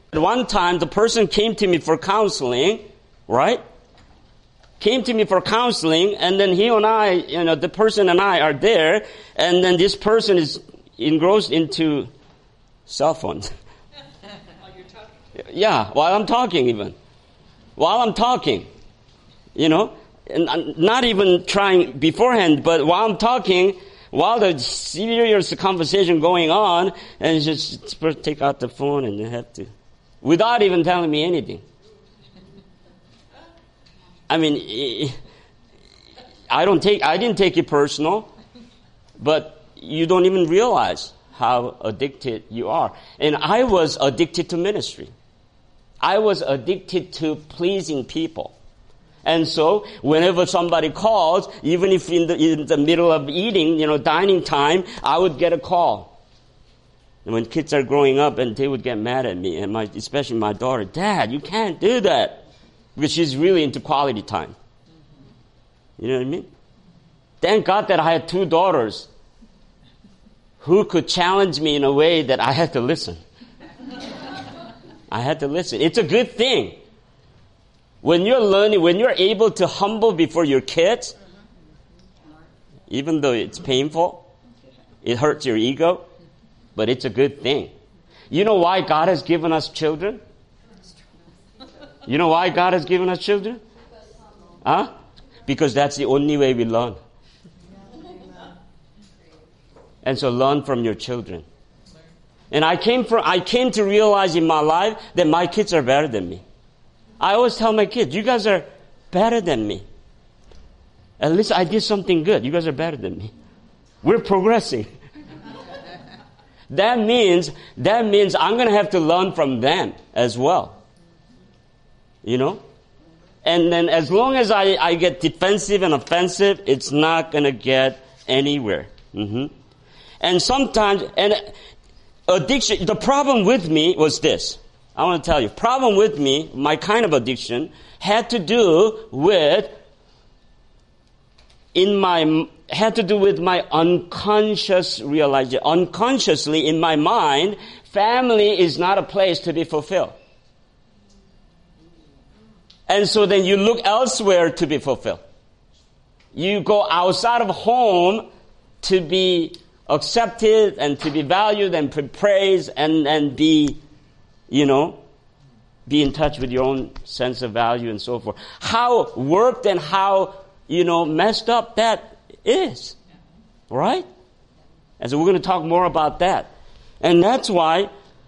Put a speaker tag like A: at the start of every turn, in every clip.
A: One time, the person came to me for counseling, right? Came to me for counseling, and then he and I, the person and I are there, and then this person is engrossed into cell phones.
B: While you're talking?
A: Yeah, while I'm talking even. While I'm talking, and I'm not even trying beforehand, but while I'm talking, while the serious conversation going on, and just first take out the phone and then have to, without even telling me anything. I mean, I didn't take it personal, but you don't even realize how addicted you are. And I was addicted to ministry. I was addicted to pleasing people. And so, whenever somebody calls, even if in the middle of eating, dining time, I would get a call. And when kids are growing up, and they would get mad at me, and especially my daughter, Dad, you can't do that. Because she's really into quality time. You know what I mean? Thank God that I had 2 daughters who could challenge me in a way that I had to listen. I had to listen. It's a good thing. When you're learning, when you're able to humble before your kids, even though it's painful, it hurts your ego, but it's a good thing. You know why God has given us children? You know why God has given us children? Huh? Because that's the only way we learn. And so learn from your children. And I came to realize in my life that my kids are better than me. I always tell my kids, you guys are better than me. At least I did something good. You guys are better than me. We're progressing. That means I'm going to have to learn from them as well. And then as long as I get defensive and offensive, it's not going to get anywhere. And sometimes, addiction, the problem with me was this. I want to tell you, problem with me, my kind of addiction, had to do with my unconscious realization. Unconsciously, in my mind, family is not a place to be fulfilled. And so then you look elsewhere to be fulfilled. You go outside of home to be accepted and to be valued and praised and be, be in touch with your own sense of value and so forth. How warped and how, messed up that is. Right? And so we're going to talk more about that. And that's why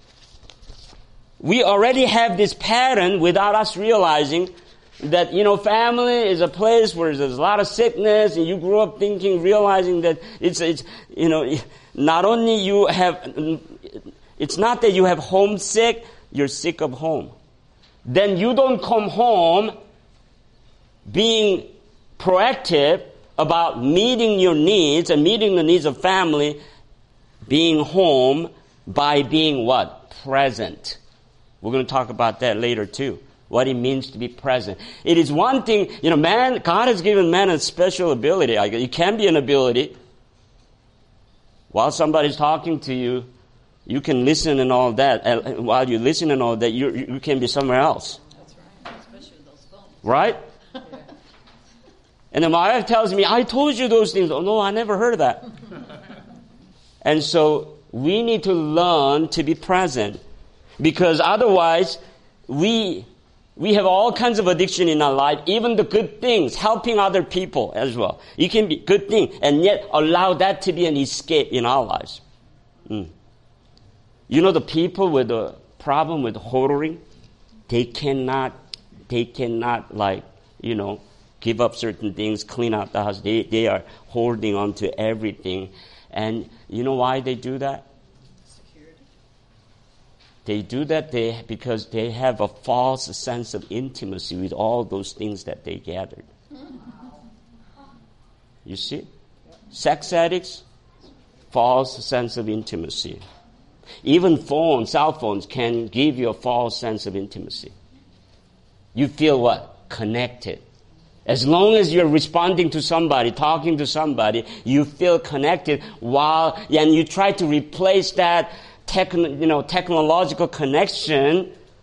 A: we already have this pattern without us realizing that, family is a place where there's a lot of sickness, and you grew up realizing that it's not only it's not that you have homesick, you're sick of home. Then you don't come home being proactive about meeting your needs and meeting the needs of family, being home by being what? Present. We're going to talk about that later too. What it means to be present. It is one thing, God has given man a special ability. It can be an ability. While somebody's talking to you, you can listen and all that. And while you listen and all that, you can be somewhere else.
B: That's right, especially with those phones.
A: Right? Yeah. And then my wife tells me, I told you those things. Oh, no, I never heard of that. And so we need to learn to be present. Because otherwise, we have all kinds of addiction in our life, even the good things, helping other people as well. It can be a good thing, and yet allow that to be an escape in our lives. The people with a problem with hoarding, they cannot give up certain things, clean out the house. They are holding on to everything. And you know why they do that? They do that because they have a false sense of intimacy with all those things that they gathered. You see? Sex addicts, false sense of intimacy. Even cell phones can give you a false sense of intimacy. You feel what? Connected. As long as you're responding to somebody, talking to somebody, you feel connected and you try to replace that technological connection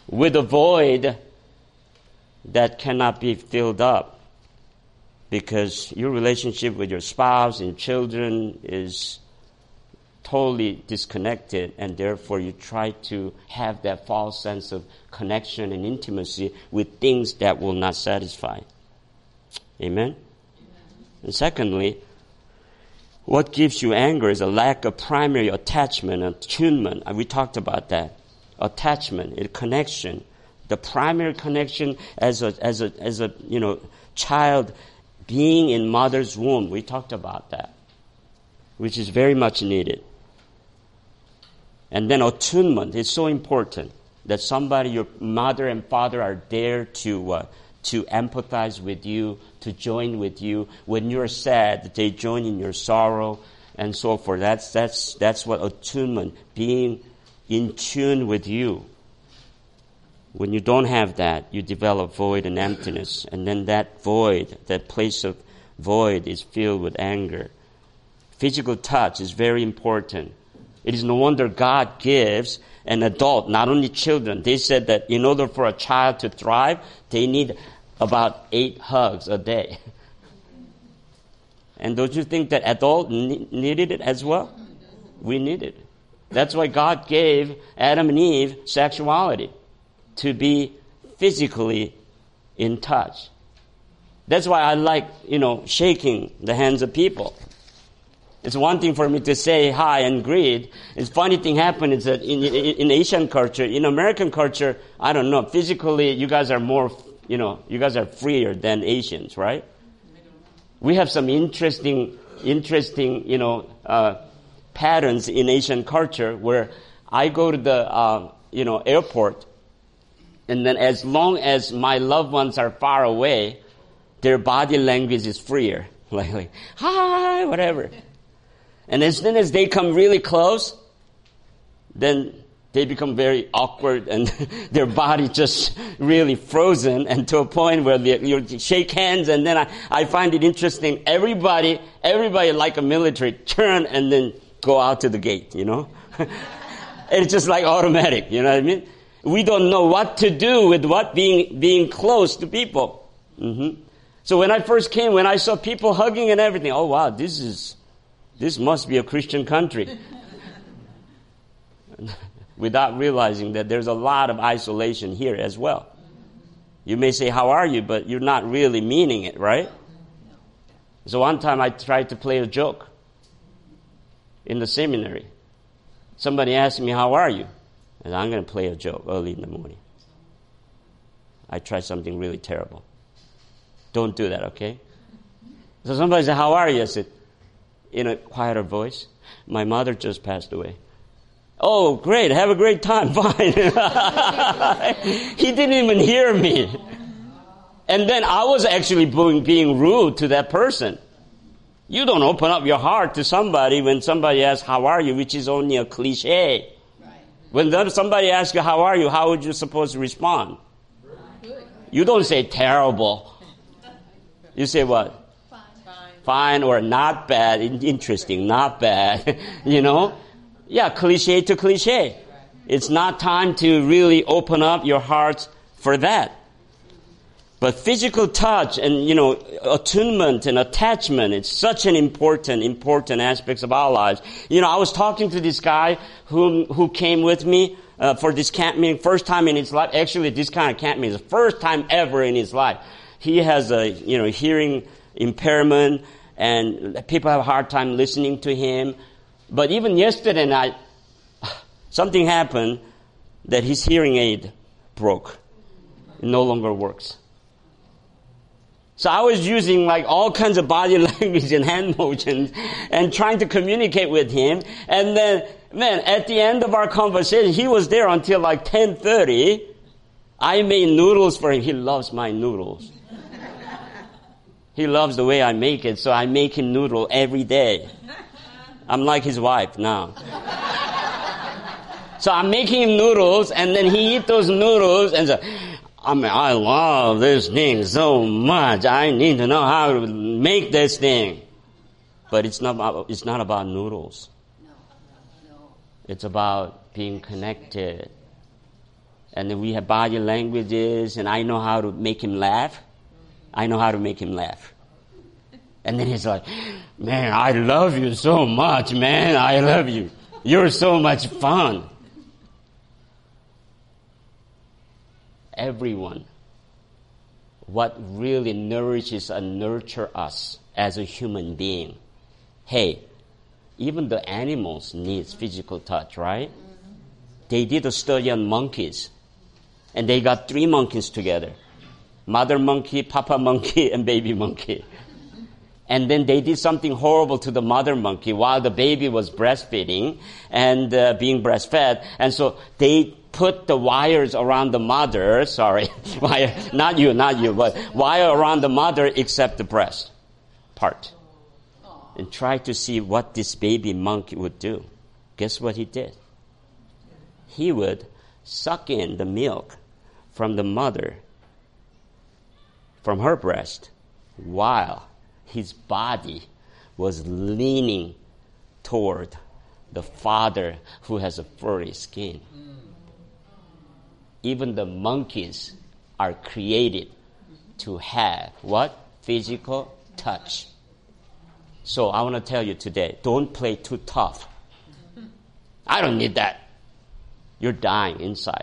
A: with a void that cannot be filled up because your relationship with your spouse and children is totally disconnected, and therefore you try to have that false sense of connection and intimacy with things that will not satisfy. Amen? And secondly, what gives you anger is a lack of primary attachment, attunement. We talked about that. Attachment, a connection. The primary connection as a child being in mother's womb. We talked about that, which is very much needed. And then attunement is so important that somebody, your mother and father, are there to empathize with you, to join with you. When you're sad, they join in your sorrow and so forth. That's what attunement, being in tune with you. When you don't have that, you develop void and emptiness. And then that void, that place of void is filled with anger. Physical touch is very important. It is no wonder God gives an adult, not only children. They said that in order for a child to thrive, they need about 8 hugs a day. And don't you think that adult needed it as well? We need it. That's why God gave Adam and Eve sexuality, to be physically in touch. That's why I like, shaking the hands of people. It's one thing for me to say hi and greet. It's funny thing happened is that in Asian culture, in American culture, I don't know, physically you guys are more, you guys are freer than Asians, right? We have some interesting, patterns in Asian culture where I go to the, airport, and then as long as my loved ones are far away, their body language is freer. Like, hi, whatever. And as soon as they come really close, then they become very awkward and their body just really frozen, and to a point where you shake hands, and then I find it interesting. Everybody like a military turn and then go out to the gate, It's just like automatic, you know what I mean? We don't know what to do with being close to people. Mm-hmm. So when I first came, when I saw people hugging and everything, oh wow, this must be a Christian country. Without realizing that there's a lot of isolation here as well. You may say, how are you? But you're not really meaning it, right? So one time I tried to play a joke in the seminary. Somebody asked me, how are you? And I'm going to play a joke early in the morning. I tried something really terrible. Don't do that, okay? So somebody said, how are you? I said, in a quieter voice, my mother just passed away. Oh, great. Have a great time. Fine. He didn't even hear me. And then I was actually being rude to that person. You don't open up your heart to somebody when somebody asks, how are you? Which is only a cliche. When somebody asks you, how are you? How would you supposed to respond? You don't say terrible. You say what? Fine or not bad, interesting, not bad, Yeah, cliche to cliche. It's not time to really open up your heart for that. But physical touch and, attunement and attachment, it's such an important aspects of our lives. I was talking to this guy who came with me for this camp meeting, first time in his life. Actually, this kind of camp meeting is the first time ever in his life. He has a, hearing impairment, and people have a hard time listening to him. But even yesterday night, something happened that his hearing aid broke. It no longer works. So I was using all kinds of body language and hand motions and trying to communicate with him. And then, at the end of our conversation, he was there until 10:30. I made noodles for him. He loves my noodles. He loves the way I make it, so I make him noodle every day. I'm like his wife now. So I'm making him noodles, and then he eats those noodles, and so, I love this thing so much. I need to know how to make this thing. But it's not about noodles. No. It's about being connected. And then we have body languages, and I know how to make him laugh. I know how to make him laugh. And then he's like, man, I love you so much, man. I love you. You're so much fun. Everyone, what really nourishes and nurtures us as a human being. Hey, even the animals need physical touch, right? They did a study on monkeys. And they got 3 monkeys together. Mother monkey, papa monkey, and baby monkey. And then they did something horrible to the mother monkey while the baby was breastfeeding and being breastfed. And so they put the wires around the mother, wire, not you, but wire around the mother except the breast part. And try to see what this baby monkey would do. Guess what he did? He would suck in the milk from the mother, from her breast, while his body was leaning toward the father who has a furry skin. Even the monkeys are created to have what? Physical touch. So I want to tell you today, don't play too tough. I don't need that. You're dying inside.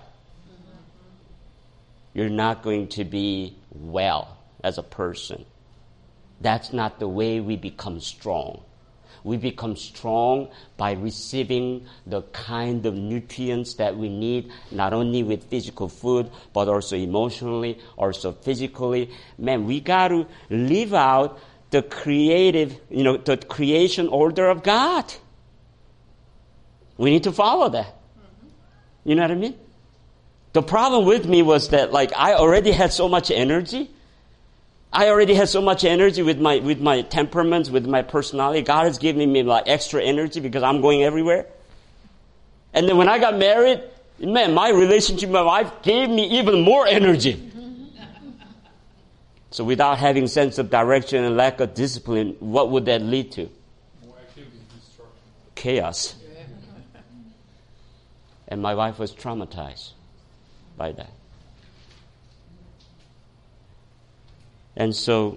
A: You're not going to be well as a person. That's not the way we become strong. We become strong by receiving the kind of nutrients that we need, not only with physical food, but also emotionally, also physically. Man, we got to live out the creative, the creation order of God. We need to follow that. You know what I mean? The problem with me was that, I already had so much energy. I already had so much energy with my temperaments, with my personality. God has given me extra energy because I'm going everywhere. And then when I got married, man, my relationship with my wife gave me even more energy. So without having sense of direction and lack of discipline, what would that lead to?
C: More activity, destruction.
A: Chaos. And my wife was traumatized by that. And so,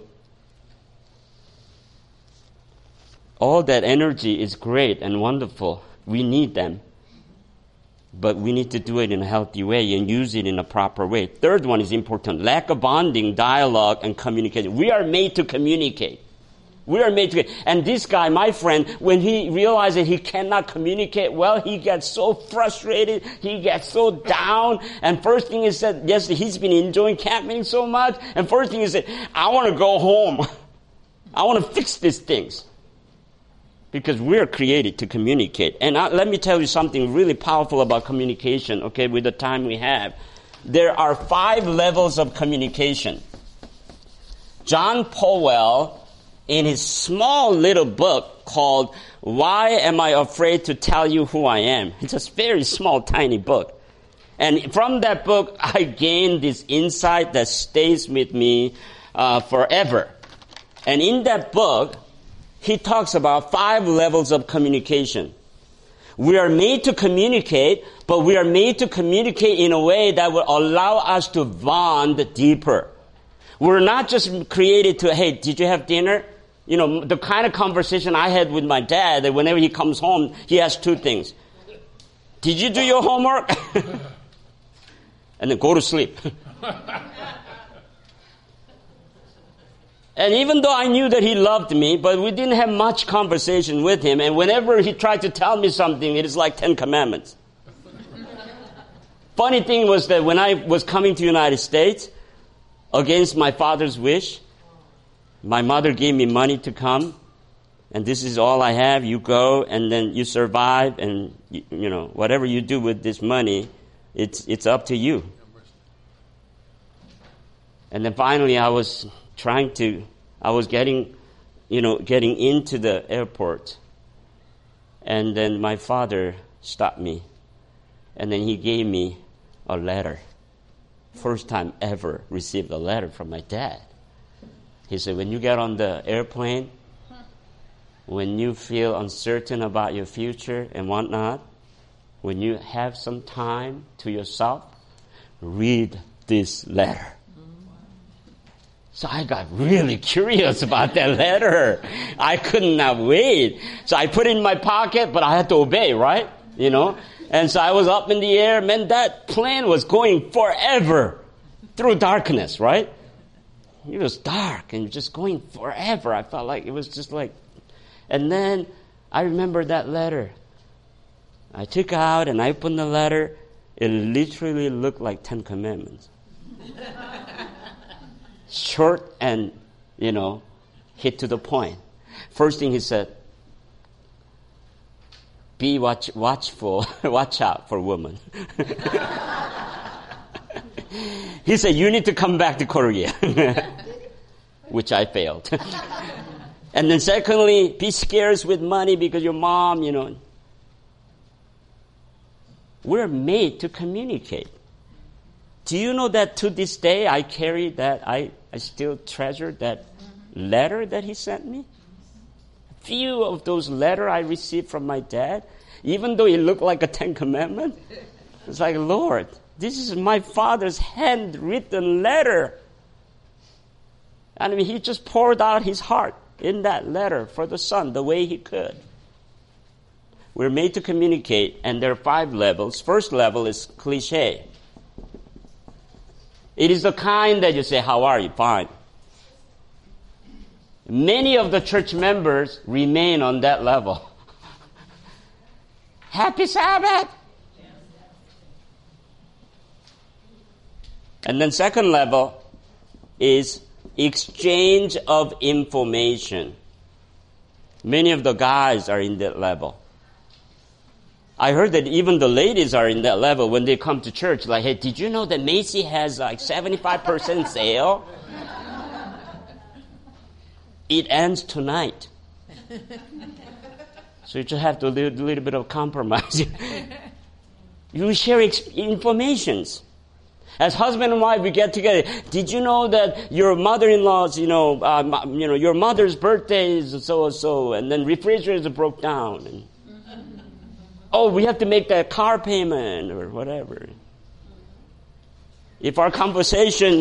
A: all that energy is great and wonderful. We need them. But we need to do it in a healthy way and use it in a proper way. Third one is important. Lack of bonding, dialogue, and communication. We are made to communicate. We are made to. And this guy, my friend, when he realized that he cannot communicate well, he gets so frustrated. He gets so down. And first thing he said, yes, he's been enjoying camp meeting so much. And first thing he said, I want to go home. I want to fix these things. Because we're created to communicate. And let me tell you something really powerful about communication, okay, with the time we have. There are 5 levels of communication. John Powell, in his small little book called Why Am I Afraid to Tell You Who I Am? It's a very small, tiny book. And from that book, I gained this insight that stays with me forever. And in that book, he talks about 5 levels of communication. We are made to communicate, but we are made to communicate in a way that will allow us to bond deeper. We're not just created to, hey, did you have dinner? The kind of conversation I had with my dad, that whenever he comes home, he asks 2 things. Did you do your homework? And then go to sleep. And even though I knew that he loved me, but we didn't have much conversation with him. And whenever he tried to tell me something, it is like 10 commandments. Funny thing was that when I was coming to the United States, against my father's wish, my mother gave me money to come. And this is all I have. You go and then you survive. And, whatever you do with this money, it's up to you. And then finally I was getting into the airport. And then my father stopped me. And then he gave me a letter. First time ever received a letter from my dad. He said, when you get on the airplane, when you feel uncertain about your future and whatnot, when you have some time to yourself, read this letter. So I got really curious about that letter. I could not wait. So I put it in my pocket, but I had to obey, right? You know? And so I was up in the air. Man, that plane was going forever through darkness, right? It was dark and just going forever. I felt like it was just like... And then I remember that letter. I took out and I opened the letter. It literally looked like 10 Commandments. Short and, hit to the point. First thing he said, be watchful, watch out for women. He said, you need to come back to Korea. Which I failed. And then secondly, be scarce with money because your mom, We're made to communicate. Do you know that to this day I carry that, I still treasure that letter that he sent me? Few of those letters I received from my dad, even though it looked like a 10 Commandment, it's like, Lord, this is my father's handwritten letter. And he just poured out his heart in that letter for the son the way he could. We're made to communicate, and there are 5 levels. First level is cliche. It is the kind that you say, how are you? Fine. Many of the church members remain on that level. Happy Sabbath! And then second level is exchange of information. Many of the guys are in that level. I heard that even the ladies are in that level when they come to church. Like, hey, did you know that Macy has like 75% sale? It ends tonight. So you just have to do a little bit of compromise. You share informations. As husband and wife, we get together. Did you know that your mother-in-law's, your mother's birthday is so, and then refrigerator broke down. And, we have to make that car payment or whatever. If our conversation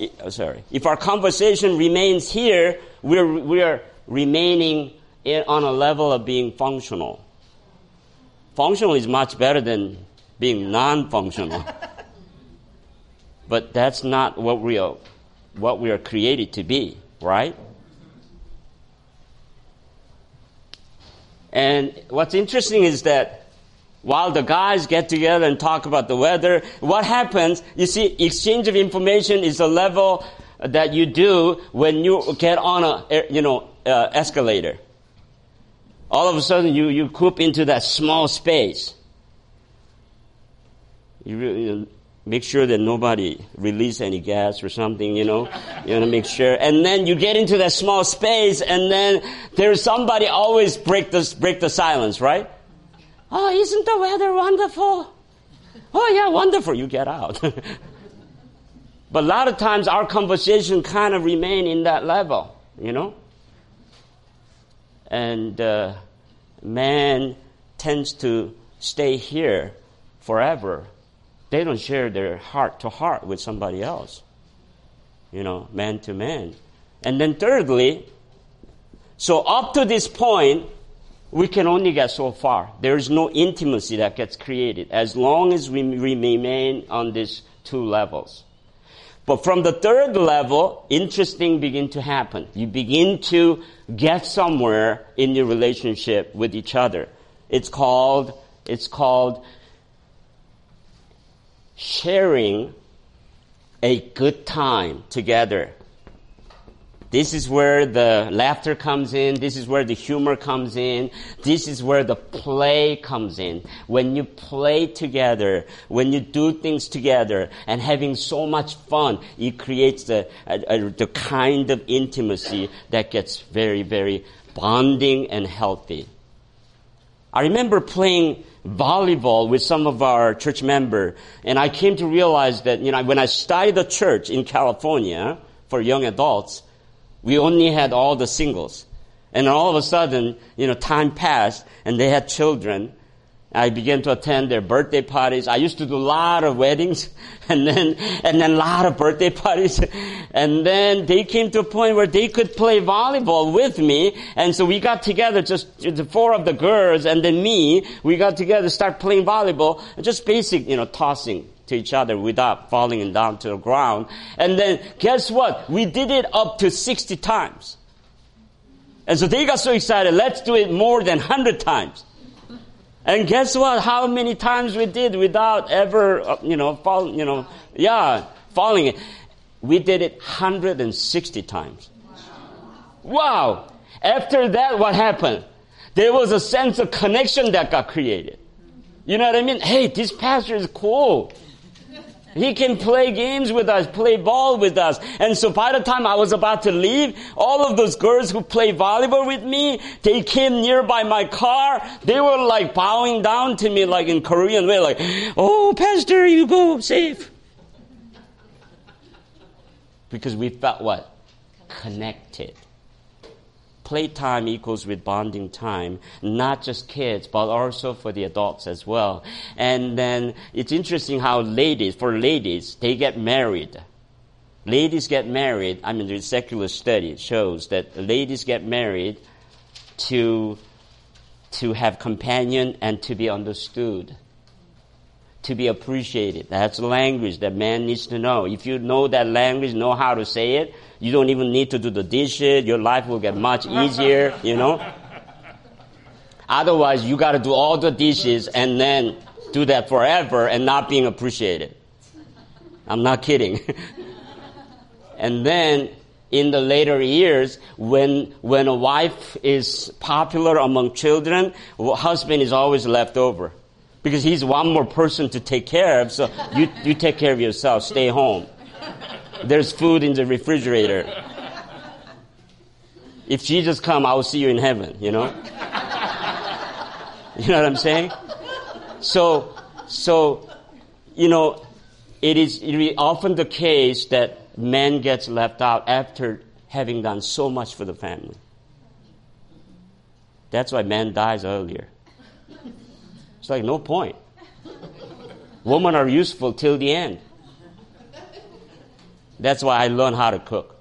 A: remains here, we are remaining on a level of being functional. Functional is much better than being non-functional. But that's not what we are created to be, right? And what's interesting is that while the guys get together and talk about the weather, what happens, you see, exchange of information is a level that you do when you get on a escalator. All of a sudden you coop into that small space. You really make sure that nobody release any gas or something, you want to make sure. And then you get into that small space, and then there's somebody always break the silence, right? Oh, isn't the weather wonderful? Oh, yeah, wonderful. You get out. But a lot of times our conversation kind of remain in that level, And man tends to stay here forever. They don't share their heart to heart with somebody else, man to man. And then thirdly, so up to this point, we can only get so far. There is no intimacy that gets created as long as we remain on these 2 levels. But from the third level, interesting begin to happen. You begin to get somewhere in your relationship with each other. It's called sharing a good time together. This is where the laughter comes in. This is where the humor comes in. This is where the play comes in. When you play together, when you do things together and having so much fun, it creates the kind of intimacy that gets very, very bonding and healthy. I remember playing volleyball with some of our church members, and I came to realize that, when I started the church in California for young adults, we only had all the singles. And all of a sudden, time passed and they had children. I began to attend their birthday parties. I used to do a lot of weddings and then a lot of birthday parties. And then they came to a point where they could play volleyball with me. And so we got together, just the four of the girls and then me. We got together to start playing volleyball, just basic, tossing to each other without falling down to the ground. And then guess what? We did it up to 60 times. And so they got so excited, let's do it more than 100 times. And guess what? How many times we did without ever, falling. We did it 160 times. Wow! After that, what happened? There was a sense of connection that got created. You know what I mean? Hey, this pastor is cool. He can play games with us, play ball with us. And so by the time I was about to leave, all of those girls who play volleyball with me, they came nearby my car. They were like bowing down to me like in Korean way, like, oh, pastor, you go safe. Because we felt what? Connected. Playtime equals with bonding time, not just kids, but also for the adults as well. And then it's interesting how for ladies, they get married. Ladies get married. The secular study shows that ladies get married to have companion and to be understood, to be appreciated. That's the language that man needs to know. If you know that language, know how to say it, you don't even need to do the dishes. Your life will get much easier, Otherwise, you got to do all the dishes and then do that forever and not being appreciated. I'm not kidding. And then in the later years, when a wife is popular among children, husband is always left over. Because he's one more person to take care of, so you take care of yourself, stay home. There's food in the refrigerator. If Jesus comes, I will see you in heaven, You know what I'm saying? So, it is often the case that man gets left out after having done so much for the family. That's why man dies earlier. It's like, no point. Women are useful till the end. That's why I learned how to cook.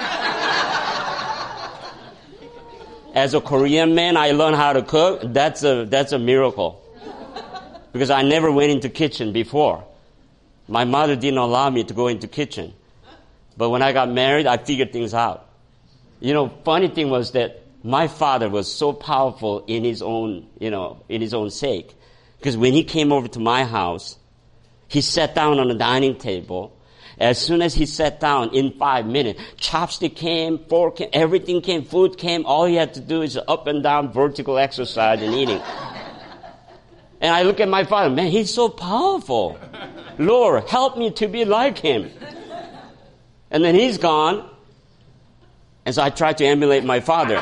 A: As a Korean man, I learned how to cook. That's a miracle. Because I never went into kitchen before. My mother didn't allow me to go into kitchen. But when I got married, I figured things out. Funny thing was that my father was so powerful in his own sake. Because when he came over to my house, he sat down on the dining table. As soon as he sat down, in 5 minutes, chopstick came, fork came, everything came, food came. All he had to do is up and down vertical exercise and eating. And I look at my father, man, he's so powerful. Lord, help me to be like him. And then he's gone. And so I tried to emulate my father.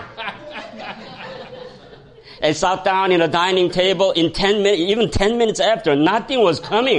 A: And sat down in a dining table in 10 minutes, even 10 minutes after, nothing was coming.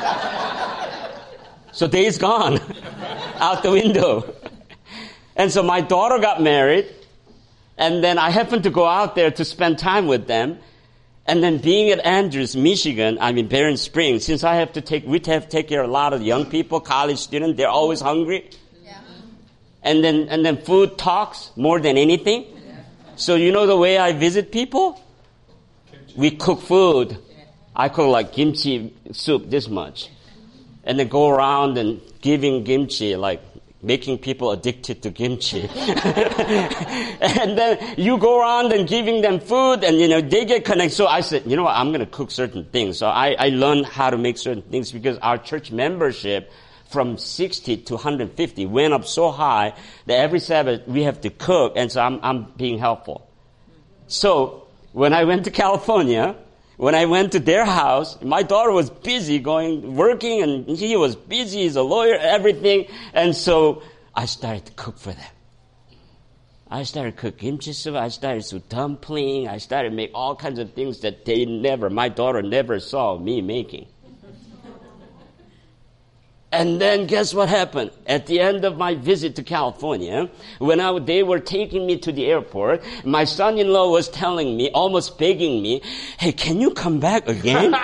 A: So days gone out the window. And so my daughter got married, and then I happened to go out there to spend time with them. And then being at Andrews, Michigan, Barron Springs, since we have to take care of a lot of young people, college students, they're always hungry. Yeah. And then food talks more than anything. So the way I visit people? We cook food. I cook like kimchi soup this much. And then go around and giving kimchi, like making people addicted to kimchi. And then you go around and giving them food and, they get connected. So I said, what, I'm going to cook certain things. So I learned how to make certain things because our church membership from 60 to 150 went up so high that every Sabbath we have to cook. And so I'm being helpful. So when I went to California, when I went to their house, my daughter was busy working, and he was busy, he's a lawyer, everything. And so I started to cook for them. I started cooking kimchi soup, I started to dumpling, I started to make all kinds of things that my daughter never saw me making. And then guess what happened? At the end of my visit to California, when they were taking me to the airport, my son-in-law was telling me, almost begging me, hey, can you come back again?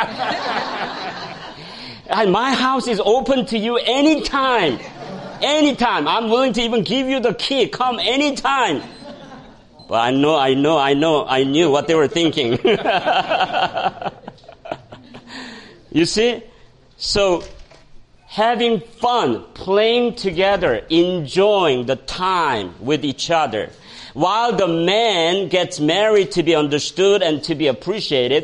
A: And my house is open to you anytime. Anytime. I'm willing to even give you the key. Come anytime. But I knew what they were thinking. You see? So, having fun, playing together, enjoying the time with each other. While the man gets married to be understood and to be appreciated,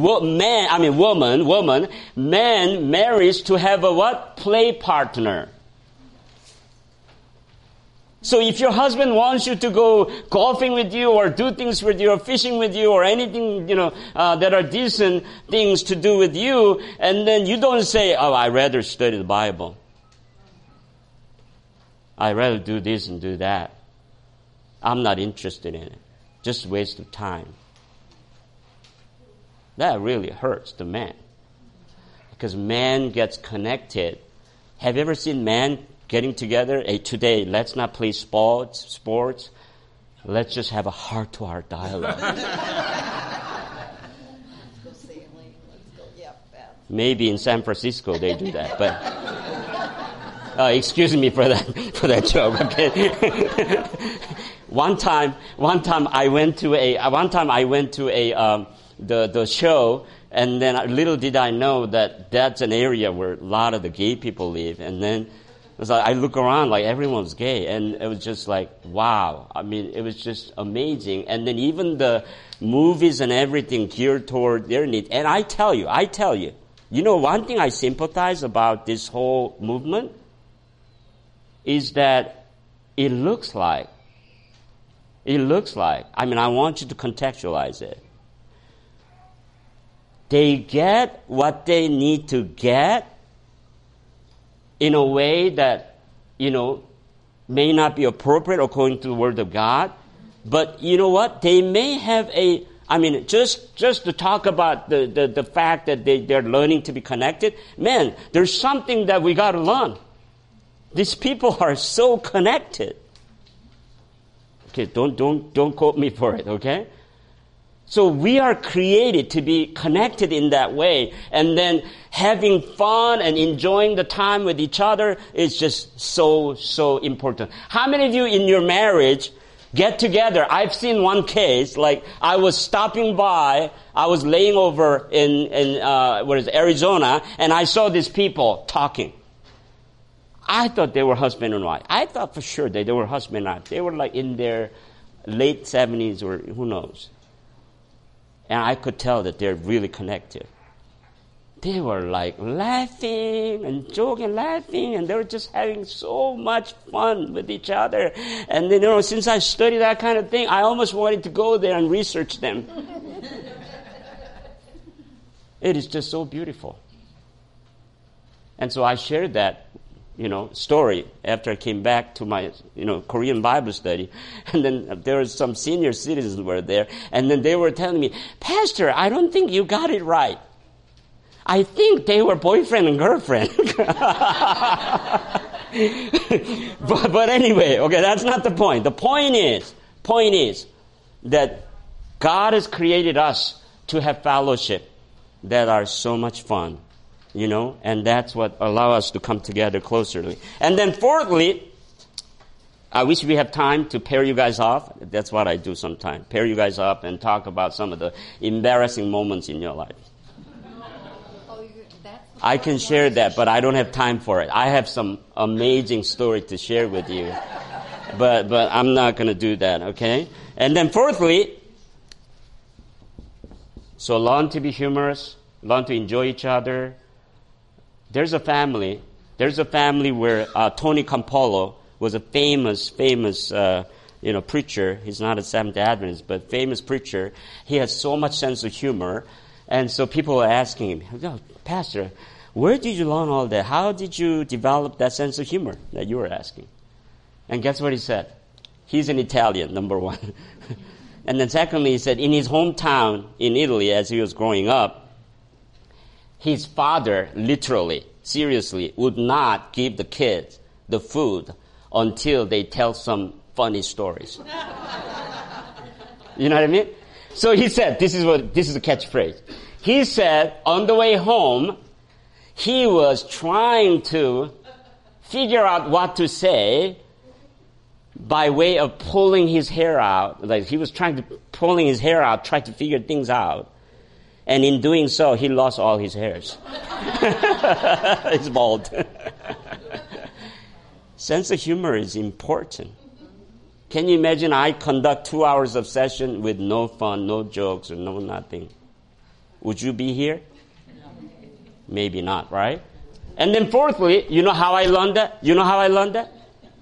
A: woman marries to have a what? Play partner. So if your husband wants you to go golfing with you or do things with you or fishing with you or anything, that are decent things to do with you, and then you don't say, oh, I'd rather study the Bible. I'd rather do this and do that. I'm not interested in it. Just a waste of time. That really hurts the man. Because man gets connected. Have you ever seen man getting together? Hey, today, let's not play sports. Let's just have a heart-to-heart dialogue.
B: Let's go sailing. Let's go,
A: Maybe in San Francisco they do that, but excuse me for that joke. Okay. One time I went to the show, and then little did I know that that's an area where a lot of the gay people live, and then I look around like everyone's gay, and it was just like, wow. I mean, it was just amazing. And then even the movies and everything geared toward their need. And I tell you, one thing I sympathize about this whole movement is that it looks like, I want you to contextualize it. They get what they need to get in a way that, may not be appropriate according to the Word of God. But you know what? They may have just to talk about the fact that they're learning to be connected. Man, there's something that we got to learn. These people are so connected. Okay, don't quote me for it, okay? So we are created to be connected in that way, and then having fun and enjoying the time with each other is just so important. How many of you in your marriage get together? I've seen one case, like I was stopping by, I was laying over in Arizona, and I saw these people talking. I thought they were husband and wife. I thought for sure they were husband and wife. They were like in their late 70s or who knows. And I could tell that they're really connected. They were like laughing and joking, and they were just having so much fun with each other. And then, since I study that kind of thing, I almost wanted to go there and research them. It is just so beautiful. And so I shared that, story after I came back to my, Korean Bible study. And then there was some senior citizens were there. And then they were telling me, Pastor, I don't think you got it right. I think they were boyfriend and girlfriend. but anyway, okay, that's not the point. The point is that God has created us to have fellowship that are so much fun. And that's what allow us to come together closerly. And then fourthly, I wish we have time to pair you guys off. That's what I do sometimes. Pair you guys up and talk about some of the embarrassing moments in your life. I can share that, but I don't have time for it. I have some amazing story to share with you. But I'm not going to do that, okay? And then fourthly, so learn to be humorous, learn to enjoy each other. There's a family where Tony Campolo was a famous preacher. He's not a Seventh-day Adventist, but famous preacher. He has so much sense of humor. And so people were asking him, Pastor, where did you learn all that? How did you develop that sense of humor that you were asking? And guess what he said? He's an Italian, number one. And then secondly, he said in his hometown in Italy as he was growing up, his father literally seriously, would not give the kids the food until they tell some funny stories. You know what I mean? So he said, this is the catchphrase. He said, on the way home, he was trying to figure out what to say by way of pulling his hair out. Like he was pulling his hair out, trying to figure things out. And in doing so, he lost all his hairs. He's bald. Sense of humor is important. Can you imagine I conduct 2 hours of session with no fun, no jokes, or no nothing? Would you be here? Maybe not, right? And then fourthly, you know how I learned that? You know how I learned that?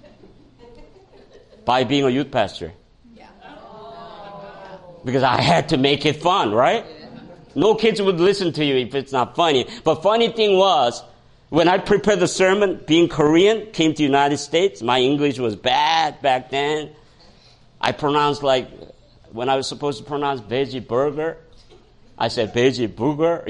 A: By being a youth pastor. Because I had to make it fun, right? No kids would listen to you if it's not funny. But funny thing was, when I prepared the sermon, being Korean, came to the United States, my English was bad back then. I pronounced when I was supposed to pronounce veggie burger, I said veggie booger,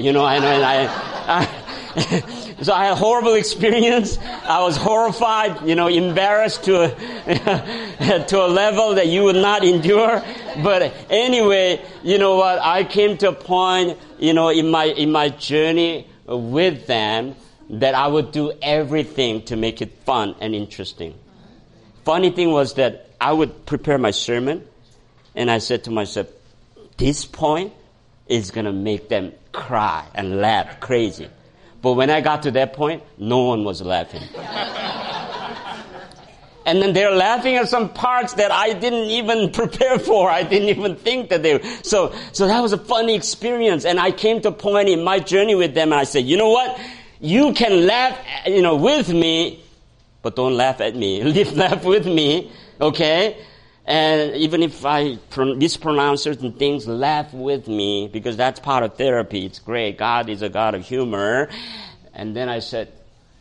A: so I had a horrible experience. I was horrified, embarrassed to a level that you would not endure. But anyway, you know what? I came to a point, in my journey with them that I would do everything to make it fun and interesting. Funny thing was that I would prepare my sermon, and I said to myself, this point is going to make them cry and laugh crazy. But when I got to that point, no one was laughing. And then they're laughing at some parts that I didn't even prepare for. I didn't even think that they were. So that was a funny experience. And I came to a point in my journey with them, and I said, you know what? You can laugh, with me, but don't laugh at me. Laugh with me, okay? And even if I mispronounce certain things, laugh with me, because that's part of therapy. It's great. God is a God of humor. And then I said,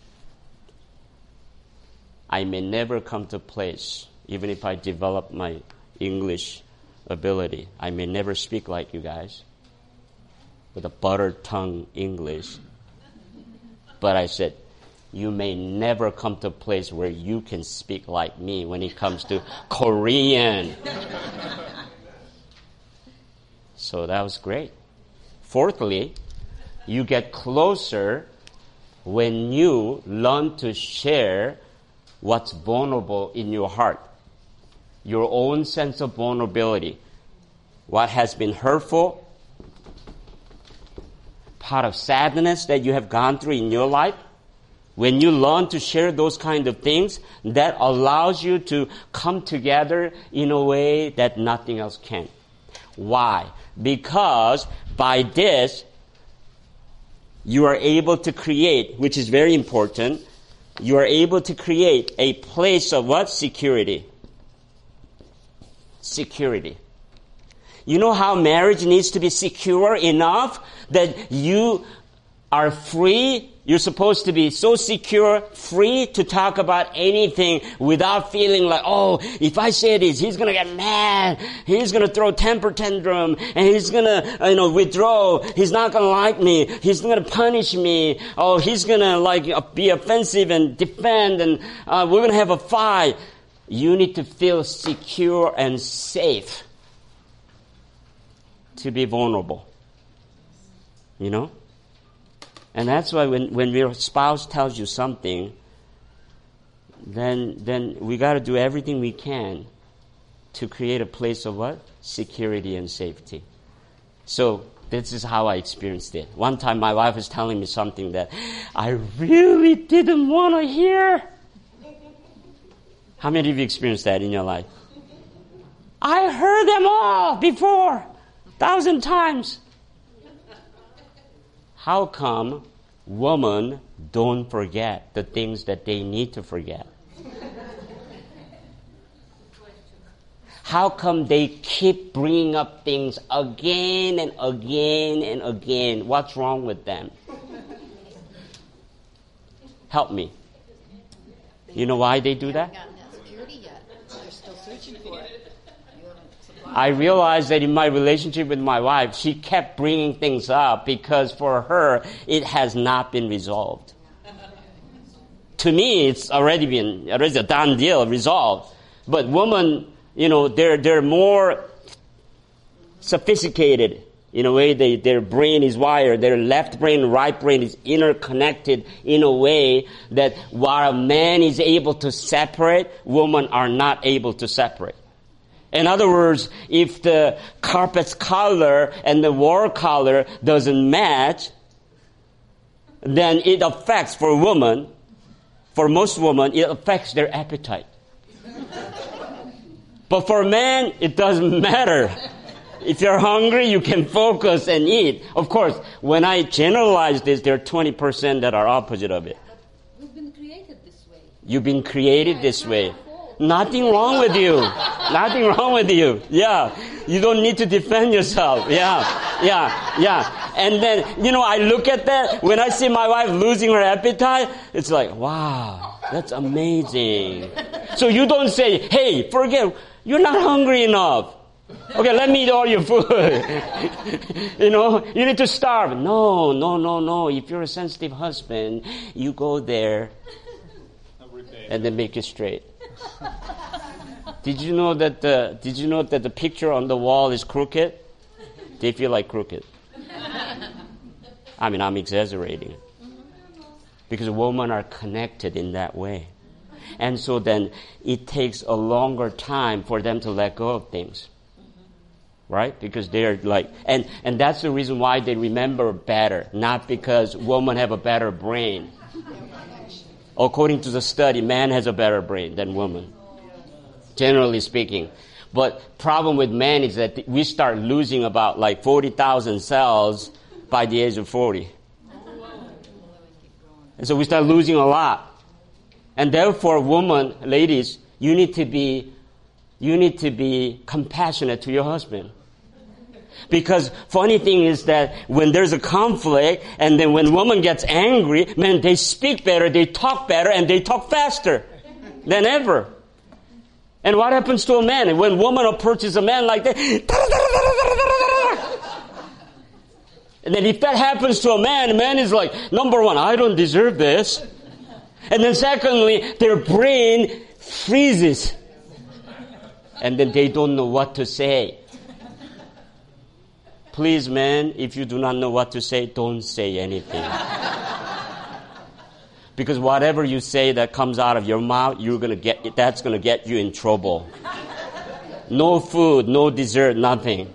A: I may never come to a place, even if I develop my English ability, I may never speak like you guys, with a buttered tongue English. But I said, you may never come to a place where you can speak like me when it comes to Korean. So that was great. Fourthly, you get closer when you learn to share what's vulnerable in your heart. Your own sense of vulnerability. What has been hurtful, part of sadness that you have gone through in your life. When you learn to share those kind of things, that allows you to come together in a way that nothing else can. Why? Because by this, you are able to create, which is very important, you are able to create a place of what? Security. Security. You know how marriage needs to be secure enough that you are free? You're supposed to be so secure, free to talk about anything without feeling like, oh, if I say this, he's going to get mad. He's going to throw temper tantrum, and he's going to, withdraw. He's not going to like me. He's going to punish me. Oh, he's going to be offensive and defend, and we're going to have a fight. You need to feel secure and safe to be vulnerable. And that's why when your spouse tells you something, then we got to do everything we can to create a place of what? Security and safety. So this is how I experienced it. One time my wife was telling me something that I really didn't want to hear. How many of you experienced that in your life? I heard them all before, 1,000 times. How come women don't forget the things that they need to forget? How come they keep bringing up things again and again and again? What's wrong with them? Help me. You know why they do that?
B: They haven't gotten that security yet. They're still searching for it.
A: I realized that in my relationship with my wife, she kept bringing things up because for her, it has not been resolved. to me, it's already a done deal, resolved. But women, they're more sophisticated in a way. Their brain is wired. Their left brain, right brain is interconnected in a way that while man is able to separate, women are not able to separate. In other words, if the carpet's color and the wall color doesn't match, then it affects, for most women, it affects their appetite. But for men, it doesn't matter. If you're hungry, you can focus and eat. Of course, when I generalize this, there are 20% that are opposite of it.
B: We've been created this way.
A: You've been created this way. Nothing wrong with you. Nothing wrong with you. Yeah. You don't need to defend yourself. Yeah. And then, I look at that. When I see my wife losing her appetite, it's like, wow, that's amazing. So you don't say, hey, forget, you're not hungry enough. Okay, let me eat all your food. You need to starve. No. If you're a sensitive husband, you go there and then make it straight. Did you know that the picture on the wall is crooked? They feel like crooked. I mean, I'm exaggerating. Because women are connected in that way. And so then it takes a longer time for them to let go of things. Right? Because they're and that's the reason why they remember better. Not because women have a better brain. According to the study, man has a better brain than women. Generally speaking. But problem with men is that we start losing about 40,000 cells by the age of 40. And so we start losing a lot. And therefore, women, ladies, you need to be compassionate to your husband. Because funny thing is that when there's a conflict and then when woman gets angry, man, they speak better, they talk better, and they talk faster than ever. And what happens to a man? When woman approaches a man like that, and then if that happens to a man is like, number one, I don't deserve this. And then secondly, their brain freezes. And then they don't know what to say. Please, man, if you do not know what to say, don't say anything. Because whatever you say that comes out of your mouth, that's going to get you in trouble. No food, no dessert, nothing.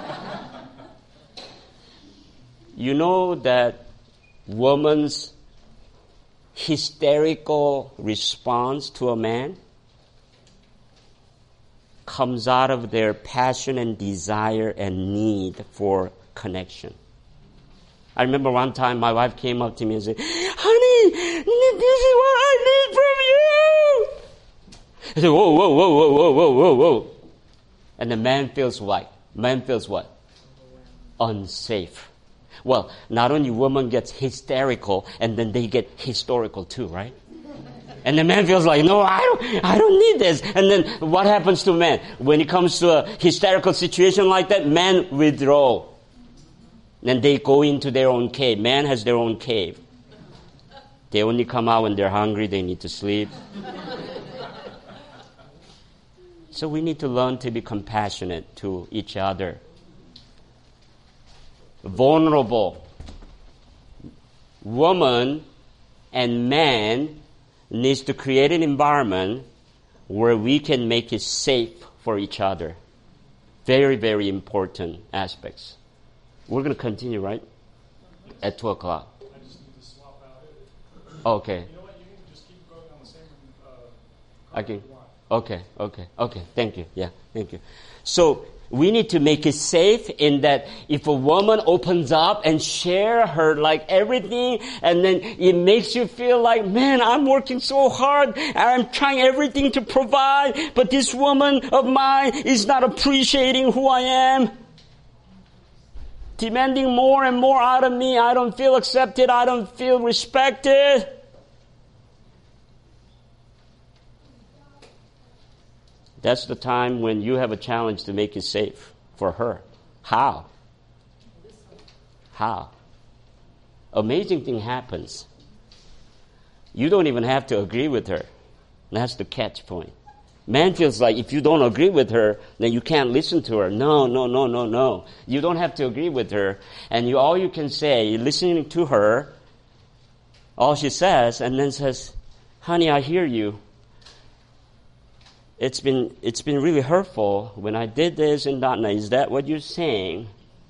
A: You know that woman's hysterical response to a man comes out of their passion and desire and need for connection. I remember one time my wife came up to me and said, honey, this is what I need from you. I said, whoa. And the man feels what? Unsafe. Well, not only woman gets hysterical, and then they get historical too, right? And the man feels like, no, I don't need this. And then what happens to men? When it comes to a hysterical situation like that, men withdraw. Then they go into their own cave. Man has their own cave. They only come out when they're hungry, they need to sleep. So we need to learn to be compassionate to each other. Vulnerable. Woman and man needs to create an environment where we can make it safe for each other. Very, very important aspects. We're going to continue, right? At 2 o'clock.
C: I just need to swap out.
A: Okay.
C: You know what? You can just keep going on the same.
A: I can. Okay. Thank you. Yeah, thank you. So we need to make it safe in that if a woman opens up and share her everything, and then it makes you feel like, man, I'm working so hard and I'm trying everything to provide, but this woman of mine is not appreciating who I am. Demanding more and more out of me. I don't feel accepted. I don't feel respected. That's the time when you have a challenge to make it safe for her. How? Amazing thing happens. You don't even have to agree with her. That's the catch point. Man feels like if you don't agree with her, then you can't listen to her. No. You don't have to agree with her. And all you can say, you're listening to her, all she says, and then says, honey, I hear you. It's been really hurtful when I did this and that. Now, is that what you're saying?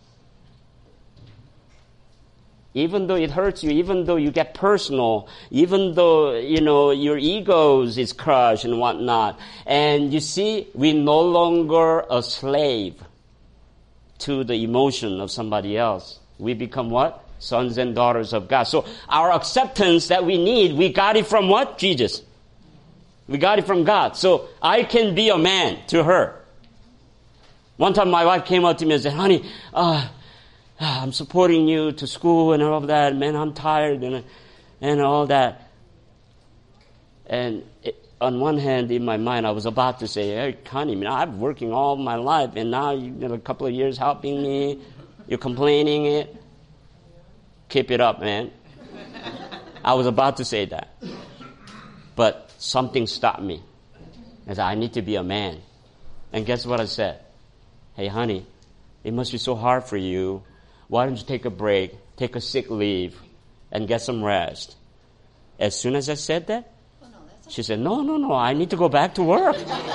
A: Even though it hurts you, even though you get personal, even though, your egos is crushed and whatnot. And you see, we're no longer a slave to the emotion of somebody else. We become what? Sons and daughters of God. So our acceptance that we need, we got it from what? Jesus. We got it from God. So I can be a man to her. One time my wife came up to me and said, honey, I'm supporting you to school and all of that. Man, I'm tired and all that. And on one hand, in my mind, I was about to say, hey, honey, I've been working all my life, and now you've a couple of years helping me. You're complaining it. Keep it up, man. I was about to say that. But something stopped me. I said, I need to be a man. And guess what I said? Hey, honey, it must be so hard for you. Why don't you take a break, take a sick leave, and get some rest? As soon as I said that, she said, no, I need to go back to work.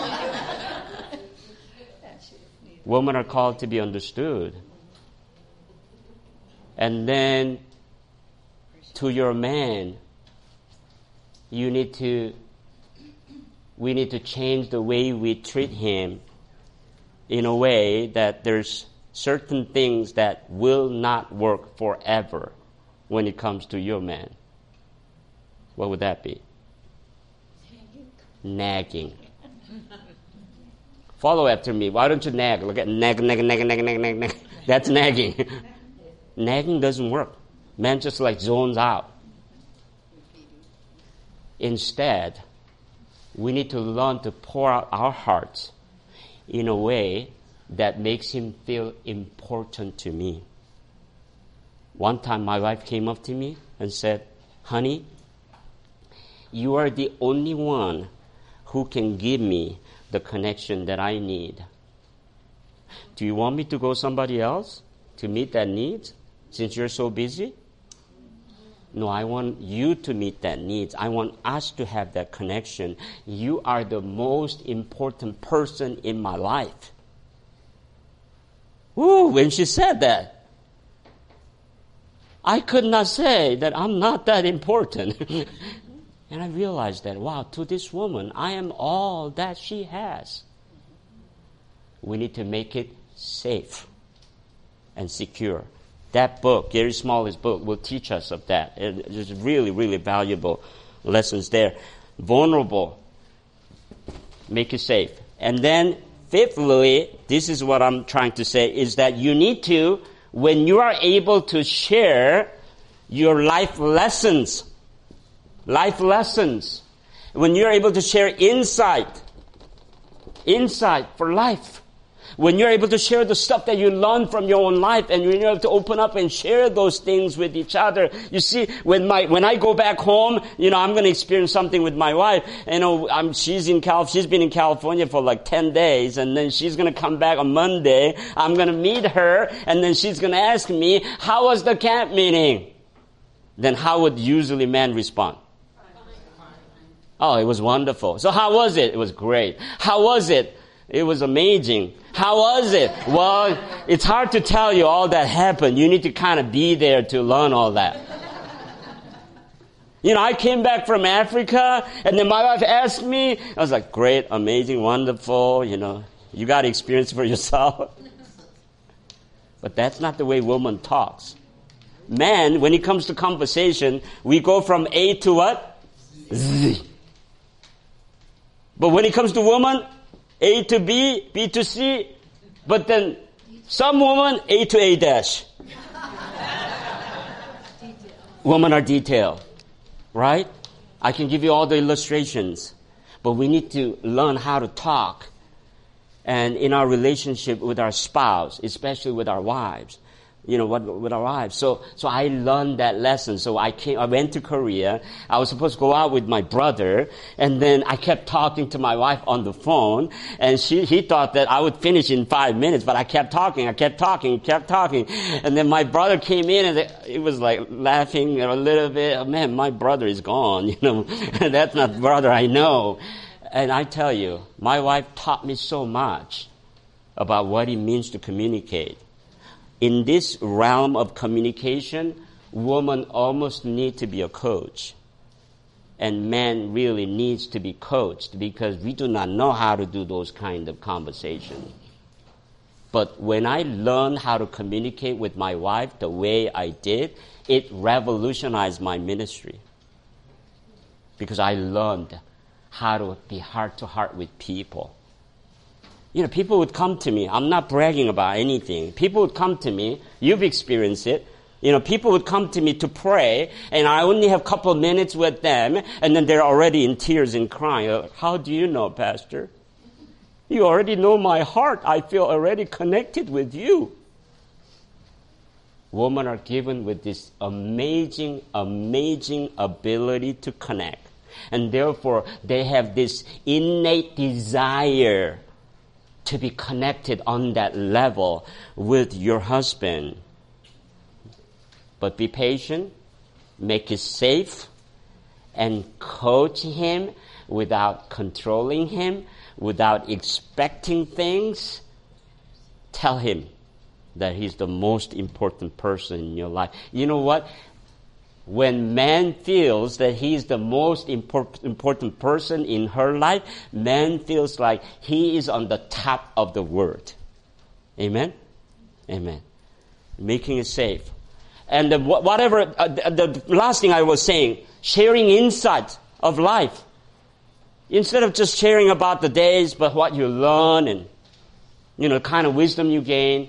A: Women are called to be understood. And then, to your man, we need to change the way we treat him in a way that there's certain things that will not work forever when it comes to your man. What would that be? Nagging. Follow after me. Why don't you nag? Look at nag. That's nagging. Nagging doesn't work. Man just like zones out. Instead, we need to learn to pour out our hearts in a way that makes him feel important to me. One time my wife came up to me and said, honey, you are the only one who can give me the connection that I need. Do you want me to go somebody else to meet that need since you're so busy? No, I want you to meet that need. I want us to have that connection. You are the most important person in my life. Ooh, when she said that, I could not say that I'm not that important. And I realized that, wow, to this woman, I am all that she has. We need to make it safe and secure. That book, Gary Smalley's book, will teach us of that. There's really, really valuable lessons there. Vulnerable. Make it safe. And then, fifthly, this is what I'm trying to say, is that you need to, when you are able to share your life lessons, when you're able to share insight for life, when you're able to share the stuff that you learn from your own life, and you're able to open up and share those things with each other. You see, when I go back home, I'm going to experience something with my wife. She's been in California for like 10 days, and then she's going to come back on Monday. I'm going to meet her, and then she's going to ask me, how was the camp meeting? Then how would usually men respond? Oh, it was wonderful. So how was it? It was great. How was it? It was amazing. How was it? Well, it's hard to tell you all that happened. You need to kind of be there to learn all that. I came back from Africa, and then my wife asked me. I was like, great, amazing, wonderful. You got to experience for yourself. But that's not the way woman talks. Man, when it comes to conversation, we go from A to what? Z. But when it comes to woman, A to B, B to C, but then some women, A to A dash. Women are detailed, right? I can give you all the illustrations, but we need to learn how to talk. And in our relationship with our spouse, especially with our wives, with our wives. So I learned that lesson. So I went to Korea. I was supposed to go out with my brother, and then I kept talking to my wife on the phone, and he thought that I would finish in 5 minutes, but I kept talking. And then my brother came in, and he was like laughing a little bit. Oh, man, my brother is gone, That's not the brother I know. And I tell you, my wife taught me so much about what it means to communicate. In this realm of communication, women almost need to be a coach. And men really needs to be coached because we do not know how to do those kind of conversations. But when I learned how to communicate with my wife the way I did, it revolutionized my ministry. Because I learned how to be heart to heart with people. People would come to me. I'm not bragging about anything. People would come to me. You've experienced it. People would come to me to pray, and I only have a couple of minutes with them, and then they're already in tears and crying. How do you know, Pastor? You already know my heart. I feel already connected with you. Women are given with this amazing, amazing ability to connect. And therefore, they have this innate desire to be connected on that level with your husband. But be patient, make it safe, and coach him without controlling him, without expecting things. Tell him that he's the most important person in your life. You know what? When man feels that he's the most important person in her life, man feels like he is on the top of the world. Amen? Amen. Making it safe. And the last thing I was saying, sharing insights of life. Instead of just sharing about the days, but what you learn and, the kind of wisdom you gain.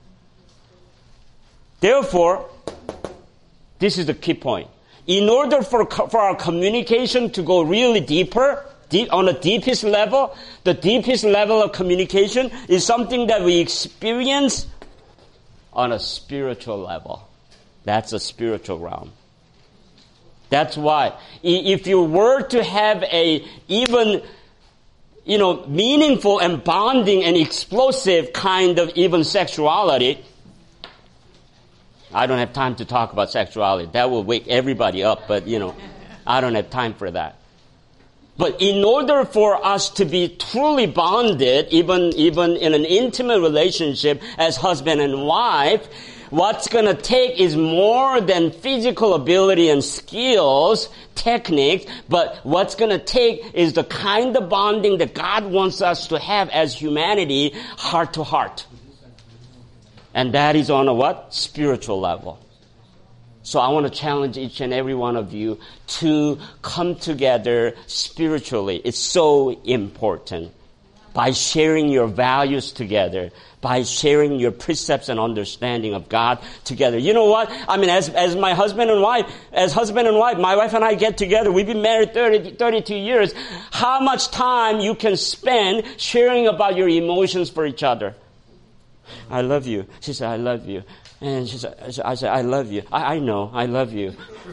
A: Therefore, this is the key point. In order for our communication to go really deeper, on the deepest level, the deepest level of communication is something that we experience on a spiritual level. That's a spiritual realm. That's why, if you were to have a even, meaningful and bonding and explosive kind of even sexuality, I don't have time to talk about sexuality. That will wake everybody up, but, I don't have time for that. But in order for us to be truly bonded, even in an intimate relationship as husband and wife, what's going to take is more than physical ability and skills, techniques, but what's going to take is the kind of bonding that God wants us to have as humanity, heart to heart. And that is on a what? Spiritual level. So I want to challenge each and every one of you to come together spiritually. It's so important. By sharing your values together, by sharing your precepts and understanding of God together. You know what? I mean, as husband and wife, my wife and I get together. We've been married 32 years. How much time you can spend sharing about your emotions for each other? I love you. She said, I love you. And I said, I love you. I know, I love you.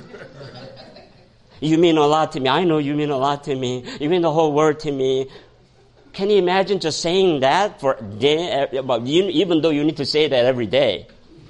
A: You mean a lot to me. I know you mean a lot to me. You mean the whole world to me. Can you imagine just saying that for a day, even though you need to say that every day?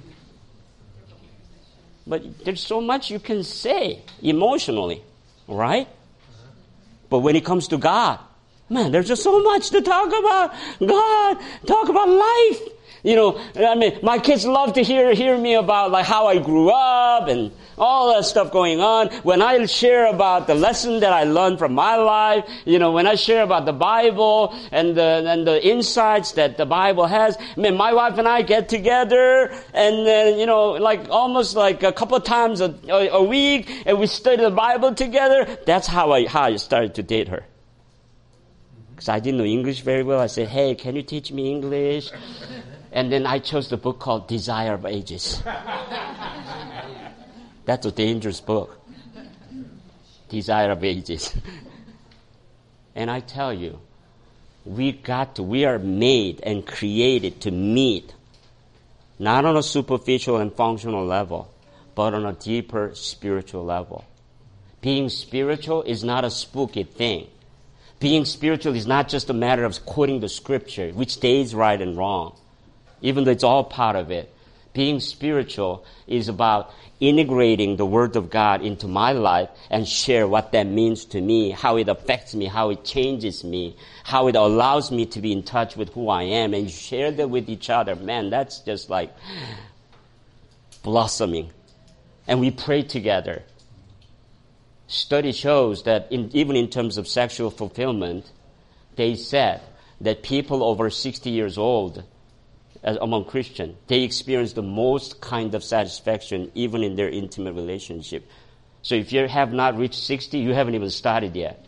A: But there's so much you can say emotionally, right? But when it comes to God, man, there's just so much to talk about. God, talk about life. My kids love to hear me about like how I grew up and all that stuff going on. When I share about the lesson that I learned from my life, when I share about the Bible and the insights that the Bible has, my wife and I get together and then, almost like a couple of times a week and we study the Bible together. That's how I started to date her. Because I didn't know English very well. I said, hey, can you teach me English? And then I chose the book called Desire of Ages. That's a dangerous book. Desire of Ages. And I tell you, we are made and created to meet. Not on a superficial and functional level, but on a deeper spiritual level. Being spiritual is not a spooky thing. Being spiritual is not just a matter of quoting the scripture, which stays right and wrong, even though it's all part of it. Being spiritual is about integrating the Word of God into my life and share what that means to me, how it affects me, how it changes me, how it allows me to be in touch with who I am, and share that with each other. Man, that's just like blossoming. And we pray together. Study shows that even in terms of sexual fulfillment, they said that people over 60 years old, among Christians, they experience the most kind of satisfaction even in their intimate relationship. So if you have not reached 60, you haven't even started yet.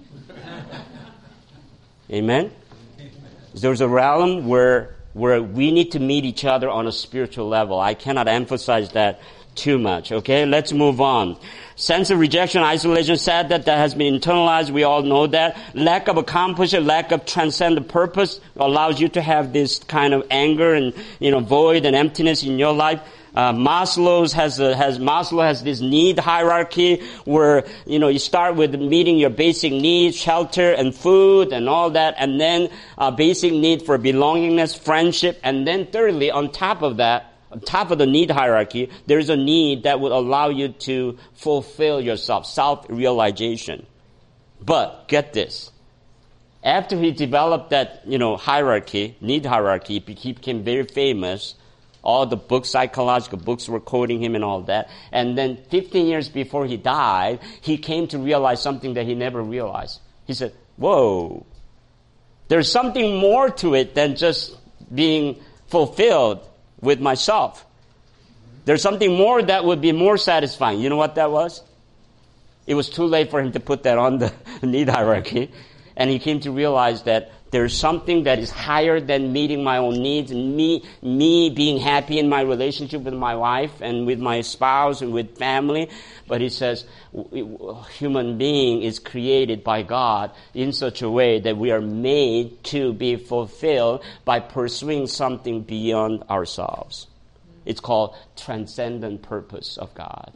A: Amen? There's a realm where we need to meet each other on a spiritual level. I cannot emphasize that too much. Okay, let's move on. Sense of rejection, isolation, sad that has been internalized. We all know that. Lack of accomplishment, lack of transcendent purpose allows you to have this kind of anger and, void and emptiness in your life. Maslow has this need hierarchy where, you start with meeting your basic needs, shelter and food and all that, and then basic need for belongingness, friendship, and then thirdly, on top of that, on top of the need hierarchy, there is a need that would allow you to fulfill yourself, self-realization. But, get this. After he developed that, hierarchy, need hierarchy, he became very famous. All the books, psychological books were quoting him and all that. And then 15 years before he died, he came to realize something that he never realized. He said, whoa, there's something more to it than just being fulfilled with myself. There's something more that would be more satisfying. You know what that was? It was too late for him to put that on the need hierarchy. And he came to realize that there's something that is higher than meeting my own needs and me being happy in my relationship with my wife and with my spouse and with family. But he says, human being is created by God in such a way that we are made to be fulfilled by pursuing something beyond ourselves. It's called transcendent purpose of God.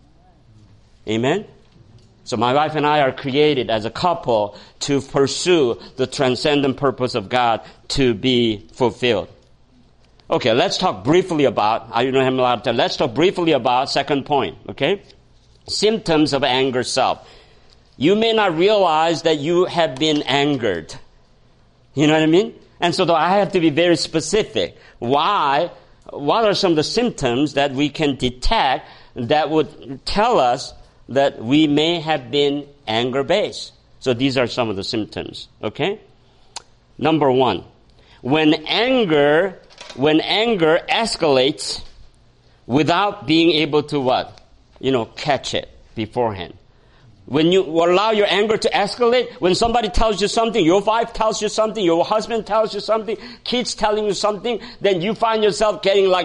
A: Amen? So my wife and I are created as a couple to pursue the transcendent purpose of God to be fulfilled. Okay, let's talk briefly about, I don't have a lot of time, let's talk briefly about second point, okay? Symptoms of anger self. You may not realize that you have been angered. You know what I mean? And so I have to be very specific. Why? What are some of the symptoms that we can detect that would tell us that we may have been anger-based? So these are some of the symptoms, okay? Number one, when anger escalates without being able to what? Catch it beforehand. When you allow your anger to escalate, when somebody tells you something, your wife tells you something, your husband tells you something, kids telling you something, then you find yourself getting like,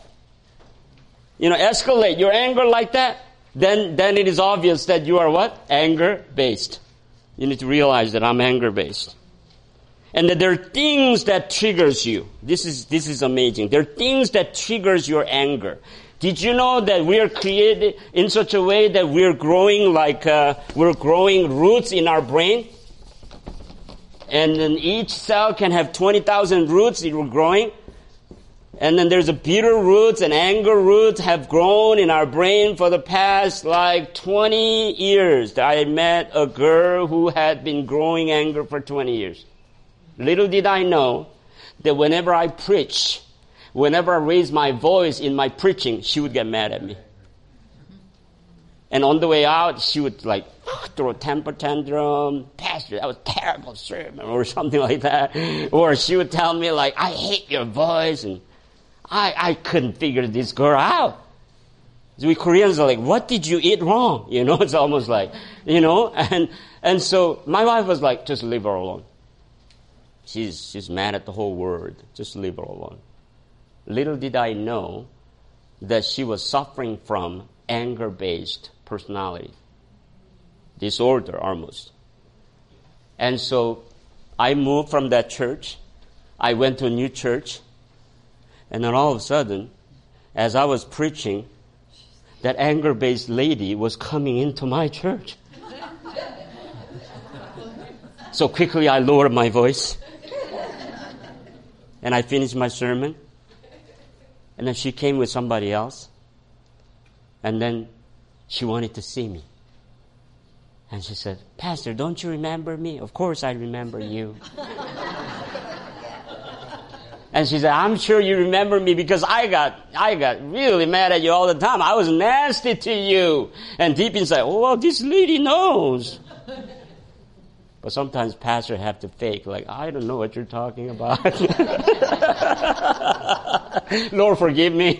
A: escalate your anger like that, then it is obvious that you are what? Anger-based. You need to realize that I'm anger-based. And that there are things that triggers you. This is amazing. There are things that triggers your anger. Did you know that we are created in such a way that we're growing we're growing roots in our brain? And then each cell can have 20,000 roots that we're growing. And then there's a bitter roots and anger roots have grown in our brain for the past 20 years. I met a girl who had been growing anger for 20 years. Little did I know that whenever I preach, whenever I raise my voice in my preaching, she would get mad at me. And on the way out, she would throw a temper tantrum. Pastor, that was a terrible sermon, or something like that. Or she would tell me I hate your voice, and I couldn't figure this girl out. So we Koreans are what did you eat wrong? It's almost and so my wife was just leave her alone. She's mad at the whole world. Just leave her alone. Little did I know that she was suffering from anger-based personality disorder almost. And so I moved from that church. I went to a new church. And then all of a sudden, as I was preaching, that anger-based lady was coming into my church. So quickly I lowered my voice. And I finished my sermon. And then she came with somebody else. And then she wanted to see me. And she said, Pastor, don't you remember me? Of course I remember you. And she said, I'm sure you remember me because I got really mad at you all the time. I was nasty to you. And deep inside, oh, well, this lady knows. But sometimes pastors have to fake, like, I don't know what you're talking about. Lord, forgive me.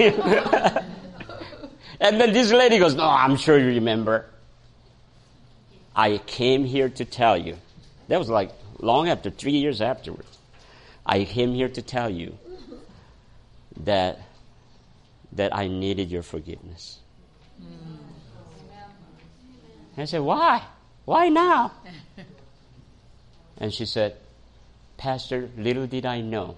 A: And then this lady goes, no, I'm sure you remember. I came here to tell you. That was like long after, 3 years afterwards. I came here to tell you that I needed your forgiveness. And I said, why? Why now? And she said, Pastor, little did I know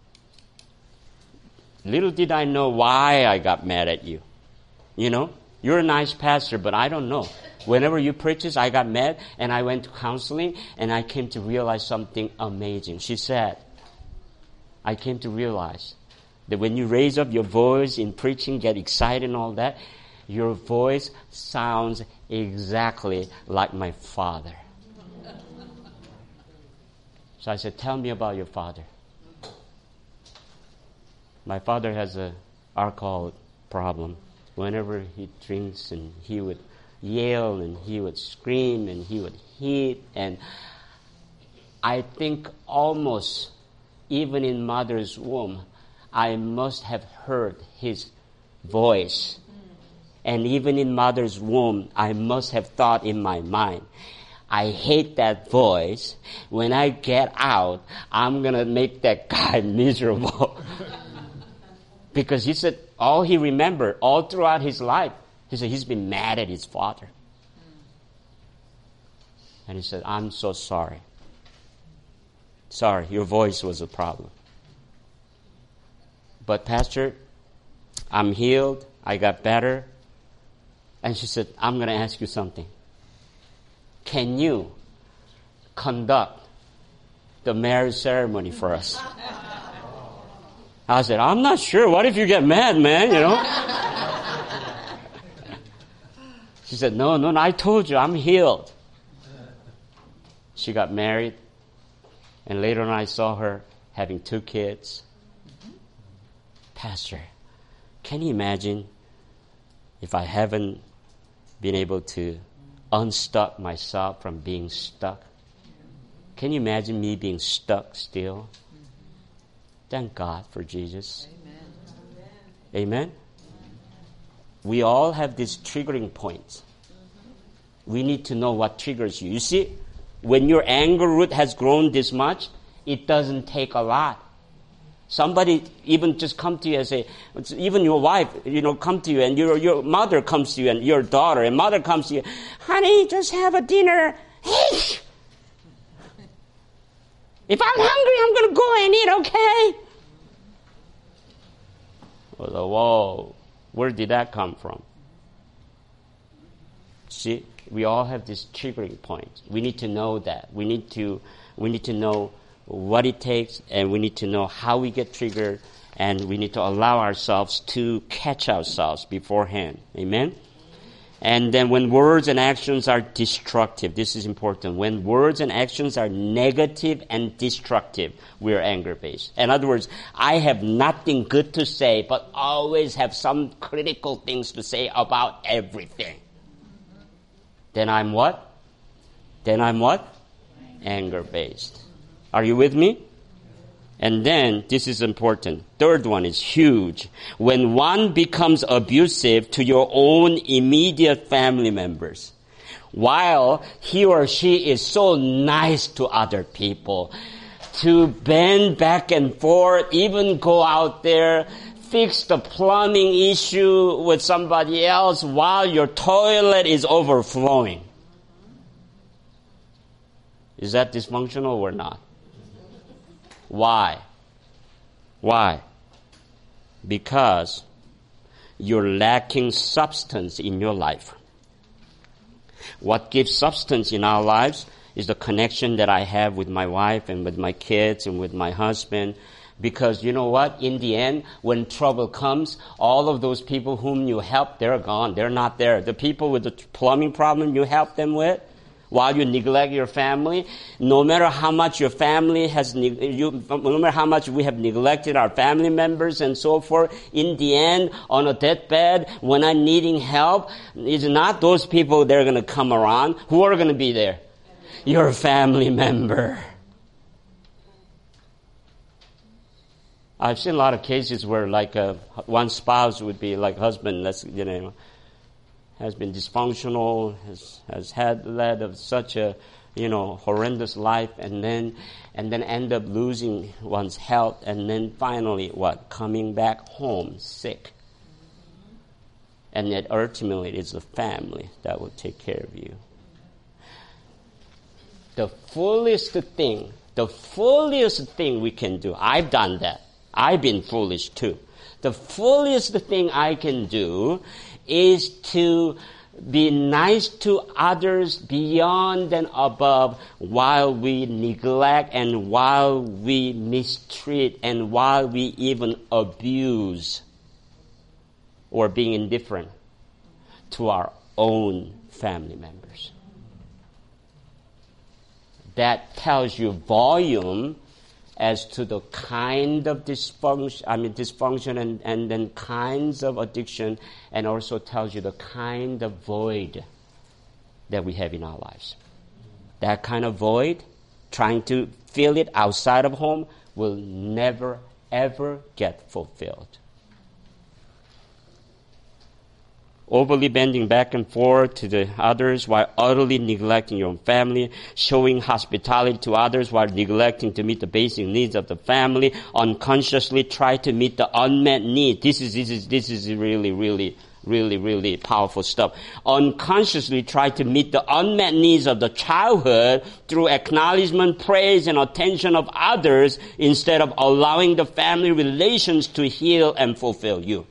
A: why I got mad at you. You know, you're a nice pastor, but I don't know. Whenever you preach, I got mad, and I went to counseling, and I came to realize something amazing. She said, I came to realize that when you raise up your voice in preaching, get excited and all that, your voice sounds exactly like my father. So I said, tell me about your father. My father has an alcohol problem. Whenever he drinks, and he would yell, and he would scream, and he would hit. And I think almost even in mother's womb, I must have heard his voice. And even in mother's womb, I must have thought in my mind, I hate that voice. When I get out, I'm going to make that guy miserable. Because he said all he remembered all throughout his life, he said he's been mad at his father. And he said, I'm so sorry. Sorry, your voice was a problem. But Pastor, I'm healed. I got better. And she said, I'm going to ask you something. Can you conduct the marriage ceremony for us? I said, I'm not sure. What if you get mad, man, you know? She said, no, I told you, I'm healed. She got married. And later on I saw her having 2 kids. Pastor, can you imagine if I haven't been able to unstuck myself from being stuck? Can you imagine me being stuck still? Thank God for Jesus. Amen. We all have these triggering points. We need to know what triggers you. You see, when your anger root has grown this much, it doesn't take a lot. Somebody even just come to you and say, even your wife, come to you, and your mother comes to you, and your daughter and mother comes to you, honey, just have a dinner. Hey! If I'm hungry, I'm going to go and eat, okay? Whoa, where did that come from? See, we all have this triggering point. We need to know that. We need to know what it takes, and we need to know how we get triggered, and we need to allow ourselves to catch ourselves beforehand. Amen? And then when words and actions are destructive, this is important. When words and actions are negative and destructive, we're anger-based. In other words, I have nothing good to say, but always have some critical things to say about everything. Then I'm what? Anger-based. Are you with me? And then, this is important. Third one is huge. When one becomes abusive to your own immediate family members, while he or she is so nice to other people, to bend back and forth, even go out there, fix the plumbing issue with somebody else while your toilet is overflowing. Is that dysfunctional or not? Why? Because you're lacking substance in your life. What gives substance in our lives is the connection that I have with my wife and with my kids and with my husband. Because you know what? In the end, when trouble comes, all of those people whom you helped, they're gone. They're not there. The people with the plumbing problem you help them with, while you neglect your family, no matter how much your family no matter how much we have neglected our family members and so forth, in the end, on a deathbed, when I'm needing help, it's not those people that are going to come around. Who are going to be there? Your family member. I've seen a lot of cases where like one spouse would be like husband, has been dysfunctional, has led of such a, horrendous life, and then end up losing one's health, and then finally coming back home sick. And yet ultimately it's the family that will take care of you. The fullest thing we can do, I've done that. I've been foolish too. The fullest thing I can do is to be nice to others beyond and above while we neglect and while we mistreat and while we even abuse or being indifferent to our own family members. That tells you volume as to the kind of dysfunction and then kinds of addiction, and also tells you the kind of void that we have in our lives. That kind of void, trying to fill it outside of home, will never, ever get fulfilled. Overly bending back and forth to the others while utterly neglecting your own family, showing hospitality to others while neglecting to meet the basic needs of the family, unconsciously try to meet the unmet need. This is really powerful stuff. Unconsciously try to meet the unmet needs of the childhood through acknowledgement, praise, and attention of others instead of allowing the family relations to heal and fulfill you.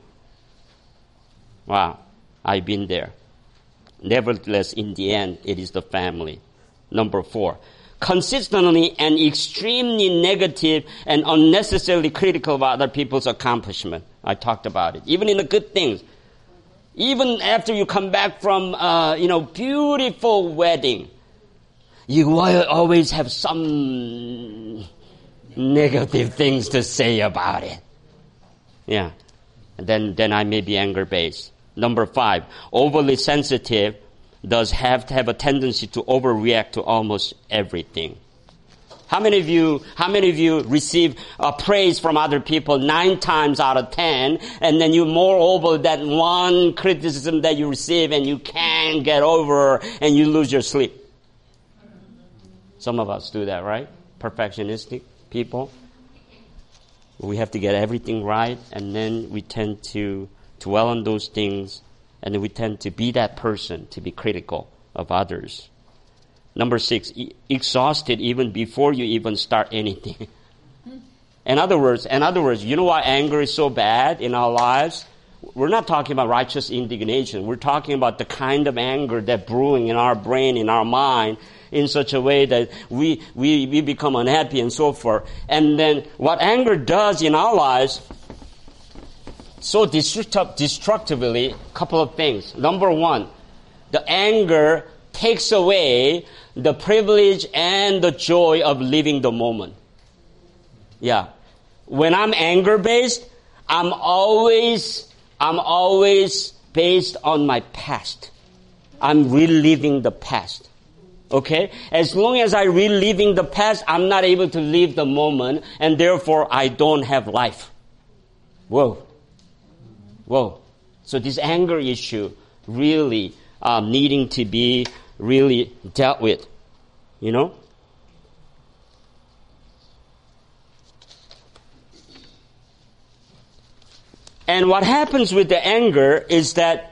A: Wow. I've been there. Nevertheless, in the end, it is the family. Number 4, consistently and extremely negative and unnecessarily critical of other people's accomplishment. I talked about it. Even in the good things. Even after you come back from, beautiful wedding, you will always have some negative things to say about it. Yeah. And then I may be anger-based. Number 5, overly sensitive does have to have a tendency to overreact to almost everything. How many of you receive praise from other people 9 times out of 10, and then you moreover that one criticism that you receive and you can't get over and you lose your sleep? Some of us do that, right? Perfectionistic people. We have to get everything right, and then we tend to dwell on those things, and we tend to be that person, to be critical of others. Number 6, exhausted even before you even start anything. In other words, you know why anger is so bad in our lives? We're not talking about righteous indignation. We're talking about the kind of anger that's brewing in our brain, in our mind, in such a way that we become unhappy and so forth. And then what anger does in our lives, so destructively, a couple of things. Number 1, the anger takes away the privilege and the joy of living the moment. Yeah. When I'm anger-based, I'm always based on my past. I'm reliving the past. Okay? As long as I'm reliving the past, I'm not able to live the moment, and therefore I don't have life. Whoa. So this anger issue really needing to be really dealt with, And what happens with the anger is that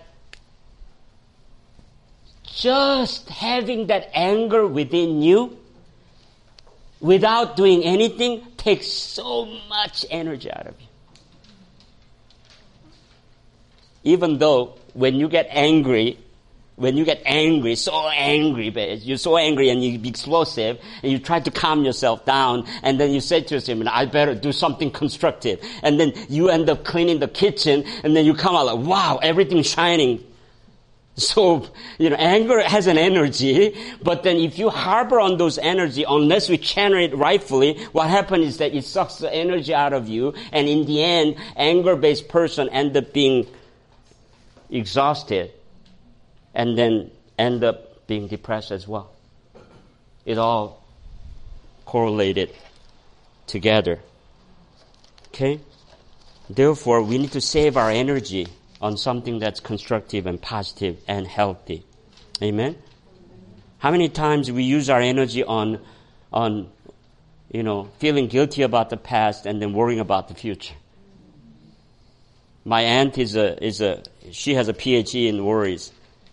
A: just having that anger within you without doing anything takes so much energy out of you. even though when you get angry, so angry, but you're so angry and you be explosive, and you try to calm yourself down, and then you say to yourself, I better do something constructive. And then you end up cleaning the kitchen, and then you come out like, wow, everything's shining. So, anger has an energy, but then if you harbor on those energy, unless we channel it rightfully, what happens is that it sucks the energy out of you, and in the end, anger-based person end up being exhausted, and then end up being depressed as well. It all correlated together. Okay? Therefore, we need to save our energy on something that's constructive and positive and healthy. Amen? How many times we use our energy on feeling guilty about the past and then worrying about the future? My aunt she has a PhD in worries.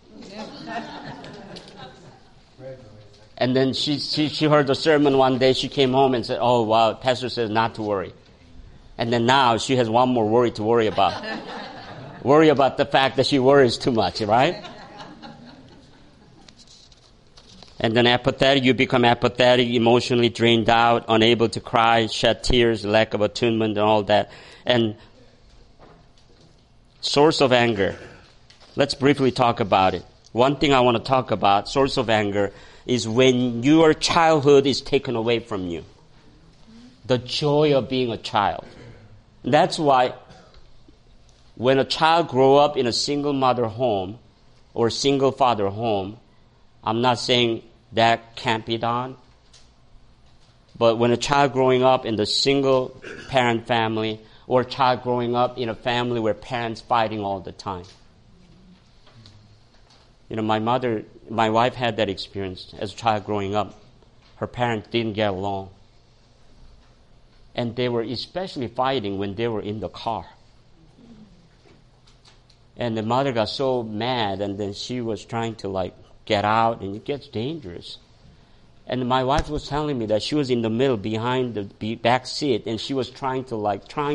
A: And then she heard the sermon one day. She came home and said, "Oh wow, pastor says not to worry." And then now she has one more worry to worry about. Worry about the fact that she worries too much, right? And then apathetic, you become apathetic, emotionally drained out, unable to cry, shed tears, lack of attunement, and all that. And source of anger. Let's briefly talk about it. One thing I want to talk about, source of anger, is when your childhood is taken away from you. The joy of being a child. That's why when a child grows up in a single mother home or single father home, I'm not saying that can't be done, but when a child growing up in the single parent family or a child growing up in a family where parents fighting all the time. My wife had that experience as a child growing up. Her parents didn't get along. And they were especially fighting when they were in the car. And the mother got so mad, and then she was trying to get out, and it gets dangerous. And my wife was telling me that she was in the middle behind the back seat, and she was trying to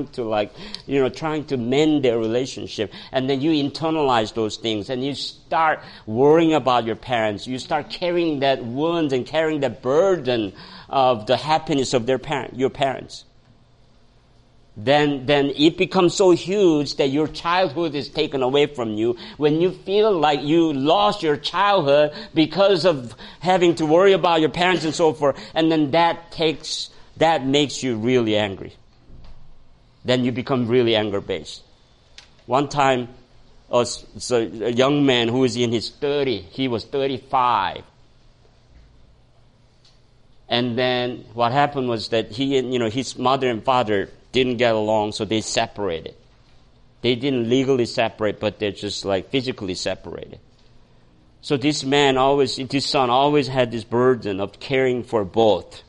A: mend their relationship. And then you internalize those things, and you start worrying about your parents. You start carrying that wound and carrying that burden of the happiness of your parents. Then it becomes so huge that your childhood is taken away from you. When you feel like you lost your childhood because of having to worry about your parents and so forth, and then that makes you really angry. Then you become really anger-based. One time, a young man who was in his 30s, he was 35. And then what happened was that his mother and father didn't get along, so they separated. They didn't legally separate, but they're just physically separated. So this son always had this burden of caring for both,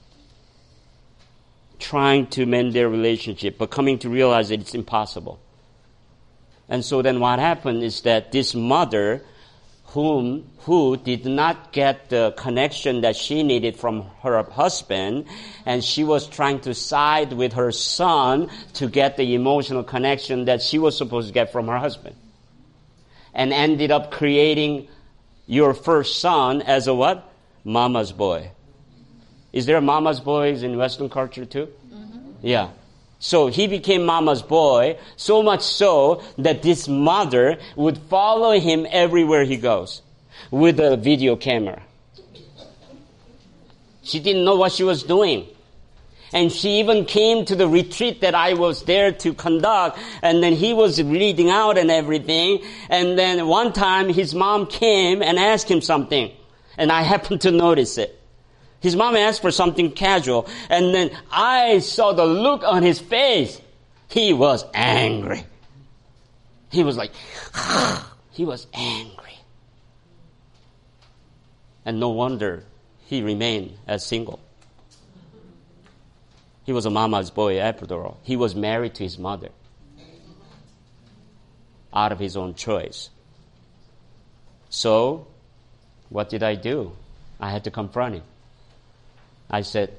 A: trying to mend their relationship, but coming to realize that it's impossible. And so then what happened is that this mother, who did not get the connection that she needed from her husband, and she was trying to side with her son to get the emotional connection that she was supposed to get from her husband, and ended up creating your first son as a what? Mama's boy. Is there mama's boys in Western culture too? Mm-hmm. Yeah. So he became mama's boy, so much so that this mother would follow him everywhere he goes with a video camera. She didn't know what she was doing. And she even came to the retreat that I was there to conduct, and then he was reading out and everything. And then one time his mom came and asked him something, and I happened to notice it. His mom asked for something casual, and then I saw the look on his face. He was angry. He was he was angry. And no wonder he remained as single. He was a mama's boy after all. He was married to his mother out of his own choice. So, what did I do? I had to confront him. I said,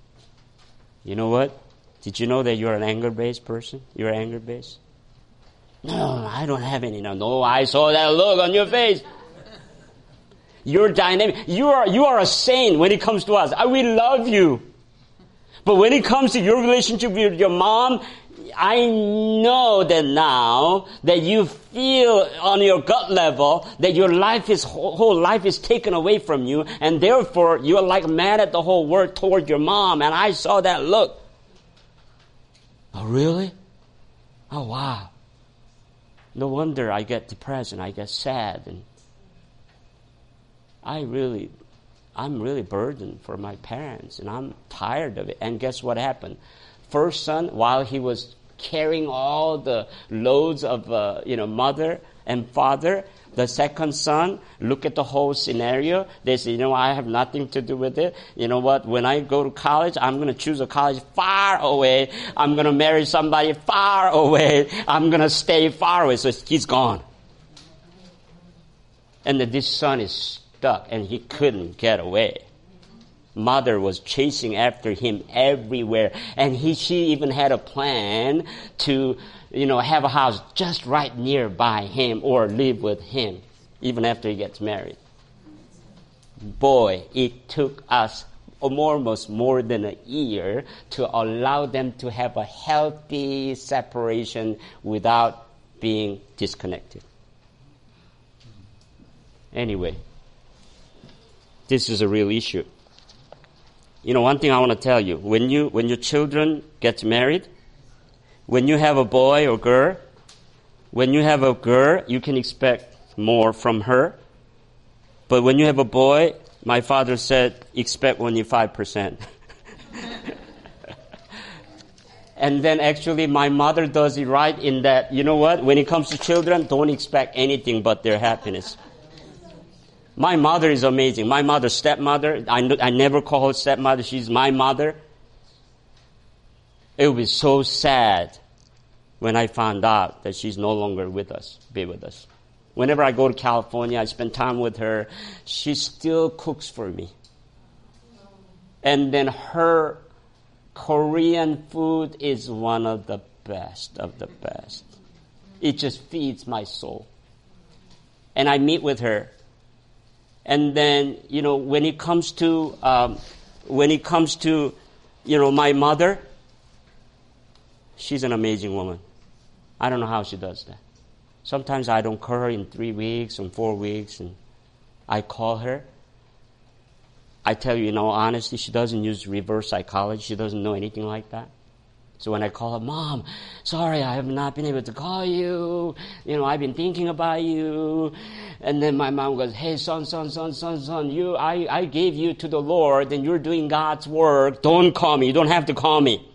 A: you know what? Did you know that you're an anger-based person? You're anger-based? No, I don't have any. No, I saw that look on your face. You're dynamic. You are a saint when it comes to us. We love you. But when it comes to your relationship with your mom, I know that now that you feel on your gut level that your whole life is taken away from you, and therefore you're like mad at the whole world toward your mom, and I saw that look. Oh, really? Oh, wow. No wonder I get depressed and I get sad, and I'm really burdened for my parents, and I'm tired of it. And guess what happened? First son, while he was carrying all the loads of mother and father, the second son, look at the whole scenario. They say, I have nothing to do with it. You know what? When I go to college, I'm going to choose a college far away. I'm going to marry somebody far away. I'm going to stay far away. So he's gone. And then this son is stuck, and he couldn't get away. Mother was chasing after him everywhere, and she even had a plan to, have a house just right nearby him or live with him, even after he gets married. Boy, it took us almost more than a year to allow them to have a healthy separation without being disconnected. Anyway, this is a real issue. One thing I want to tell you, when your children get married, when you have a boy or girl, when you have a girl, you can expect more from her. But when you have a boy, my father said, expect only 5%. And then actually my mother does it right in that, when it comes to children, don't expect anything but their happiness. My mother is amazing. My mother, stepmother, I never call her stepmother. She's my mother. It would be so sad when I found out that she's no longer with us. Whenever I go to California, I spend time with her. She still cooks for me. And then her Korean food is one of the best of the best. It just feeds my soul. And I meet with her. And then, when it comes to my mother, she's an amazing woman. I don't know how she does that. Sometimes I don't call her in 3 weeks and 4 weeks, and I call her. I tell you, in all honesty, she doesn't use reverse psychology. She doesn't know anything like that. So when I call her, Mom, sorry, I have not been able to call you. I've been thinking about you. And then my mom goes, hey, son, I gave you to the Lord, and you're doing God's work. Don't call me. You don't have to call me.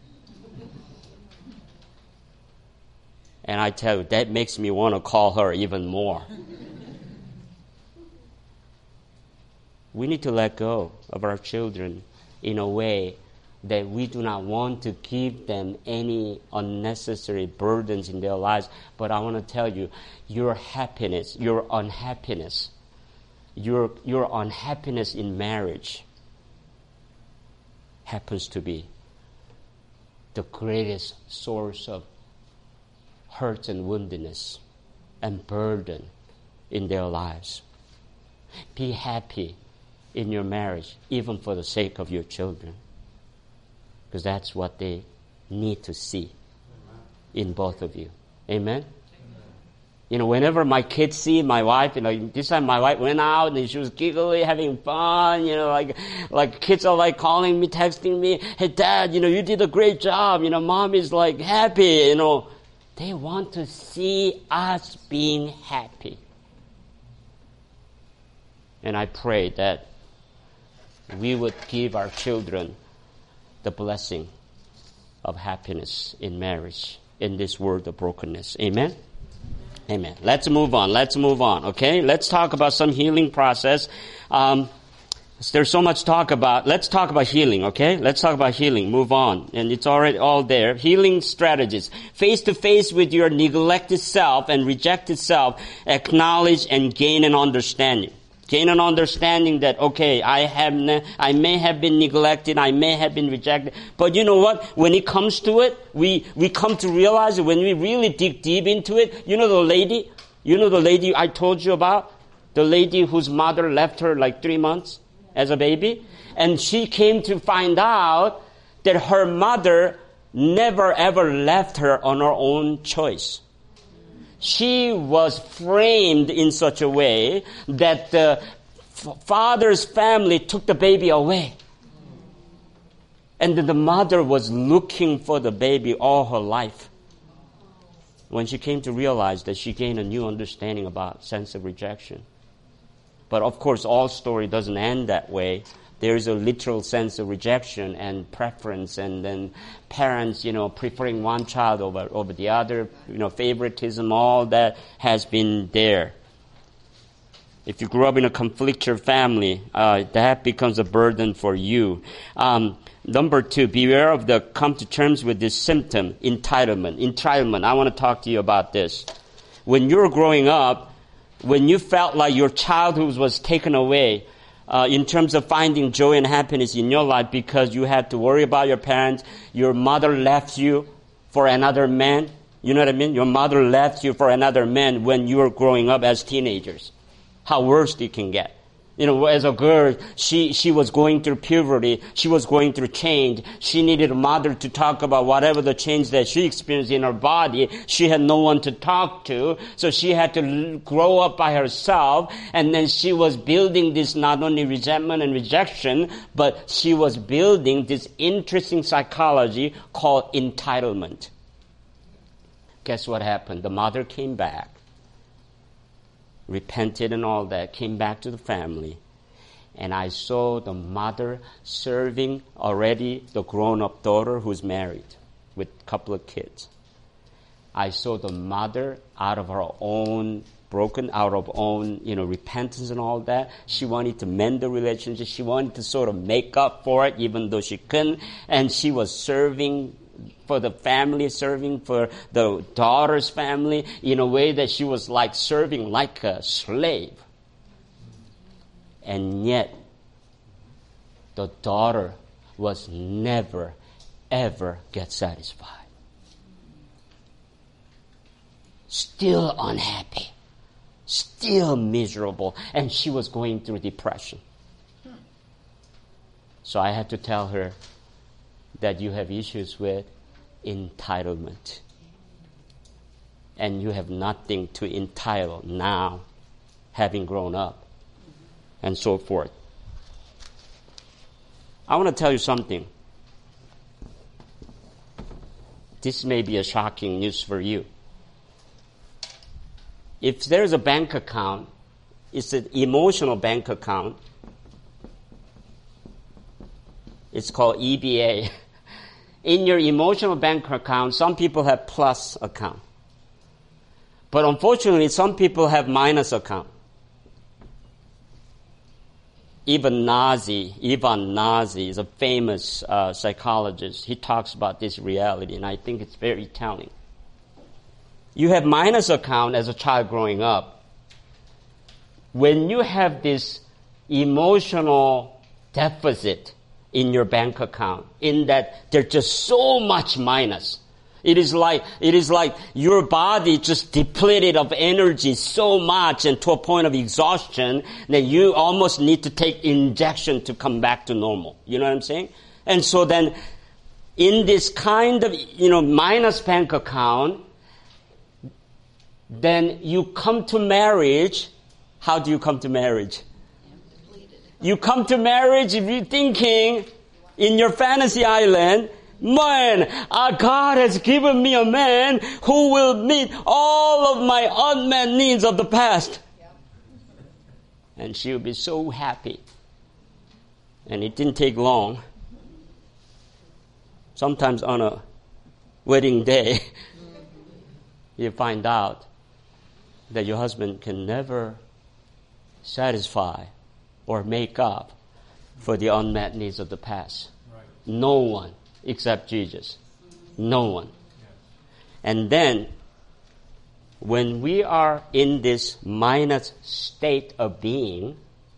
A: And I tell you, that makes me want to call her even more. We need to let go of our children in a way that we do not want to give them any unnecessary burdens in their lives. But I want to tell you, your happiness, your unhappiness in marriage happens to be the greatest source of hurt and woundedness and burden in their lives. Be happy in your marriage, even for the sake of your children. Because that's what they need to see in both of you. Amen? Whenever my kids see my wife, this time my wife went out and she was giggling, having fun, like kids are like calling me, texting me, hey Dad, you did a great job, Mom is like happy, They want to see us being happy. And I pray that we would give our children the blessing of happiness in marriage in this world of brokenness. Amen? Amen. Let's move on, okay? Let's talk about some healing process. There's so much talk about. Let's talk about healing, okay? Let's talk about healing. Move on. And it's already all there. Healing strategies. Face to face with your neglected self and rejected self, acknowledge and gain an understanding. Gain an understanding that, okay, I may have been neglected, I may have been rejected. But you know what? When it comes to it, we come to realize that when we really dig deep into it, you know the lady I told you about? The lady whose mother left her like 3 months as a baby? And she came to find out that her mother never ever left her on her own choice. She was framed in such a way that the father's family took the baby away. And then the mother was looking for the baby all her life. When she came to realize that, she gained a new understanding about sense of rejection. But of course, all story doesn't end that way. There is a literal sense of rejection and preference, and then parents, preferring one child over the other, favoritism, all that has been there. If you grew up in a conflictual family, that becomes a burden for you. Number 2, beware of come to terms with this symptom, entitlement. Entitlement, I want to talk to you about this. When you were growing up, when you felt like your childhood was taken away, in terms of finding joy and happiness in your life because you had to worry about your parents, your mother left you for another man. You know what I mean? Your mother left you for another man when you were growing up as teenagers. How worse it can get. As a girl, she was going through puberty. She was going through change. She needed a mother to talk about whatever the change that she experienced in her body. She had no one to talk to. So she had to grow up by herself. And then she was building this not only resentment and rejection, but she was building this interesting psychology called entitlement. Guess what happened? The mother came back, repented and all that, came back to the family. And I saw the mother serving already the grown-up daughter who's married with a couple of kids. I saw the mother out of her own repentance and all that. She wanted to mend the relationship. She wanted to sort of make up for it even though she couldn't. And she was serving for the family, serving for the daughter's family in a way that she was like serving like a slave. And yet, the daughter was never, ever get satisfied. Still unhappy. Still miserable. And she was going through depression. So I had to tell her that you have issues with entitlement. And you have nothing to entitle now, having grown up, and so forth. I want to tell you something. This may be a shocking news for you. If there's a bank account, it's an emotional bank account. It's called EBA. In your emotional bank account, some people have plus account. But unfortunately, some people have minus account. Ivan Nazi is a famous psychologist. He talks about this reality, and I think it's very telling. You have minus account as a child growing up. When you have this emotional deficit in your bank account, in that there's just so much minus. It is like your body just depleted of energy so much and to a point of exhaustion that you almost need to take injection to come back to normal. You know what I'm saying? And so then in this kind of, minus bank account, then you come to marriage. How do you come to marriage? You come to marriage if you're thinking in your fantasy island, man, God has given me a man who will meet all of my unmet needs of the past. And she will be so happy. And it didn't take long. Sometimes on a wedding day, you find out that your husband can never satisfy or make up for the unmet needs of the past.
C: Right.
A: No one except Jesus. No one.
C: Yes.
A: And then, when we are in this minus state of being,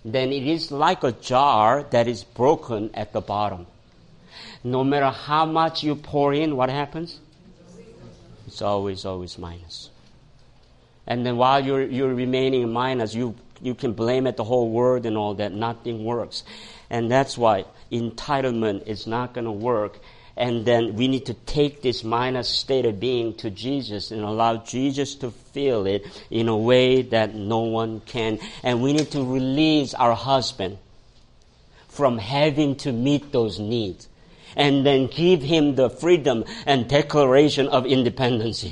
A: then it is like a jar that is broken at the bottom. No matter how much you pour in, what happens? It's always minus. And then while you're remaining in minus, you can blame it the whole world and all that. Nothing works. And that's why entitlement is not going to work. And then we need to take this minus state of being to Jesus and allow Jesus to feel it in a way that no one can. And we need to release our husband from having to meet those needs. And then give him the freedom and declaration of independence.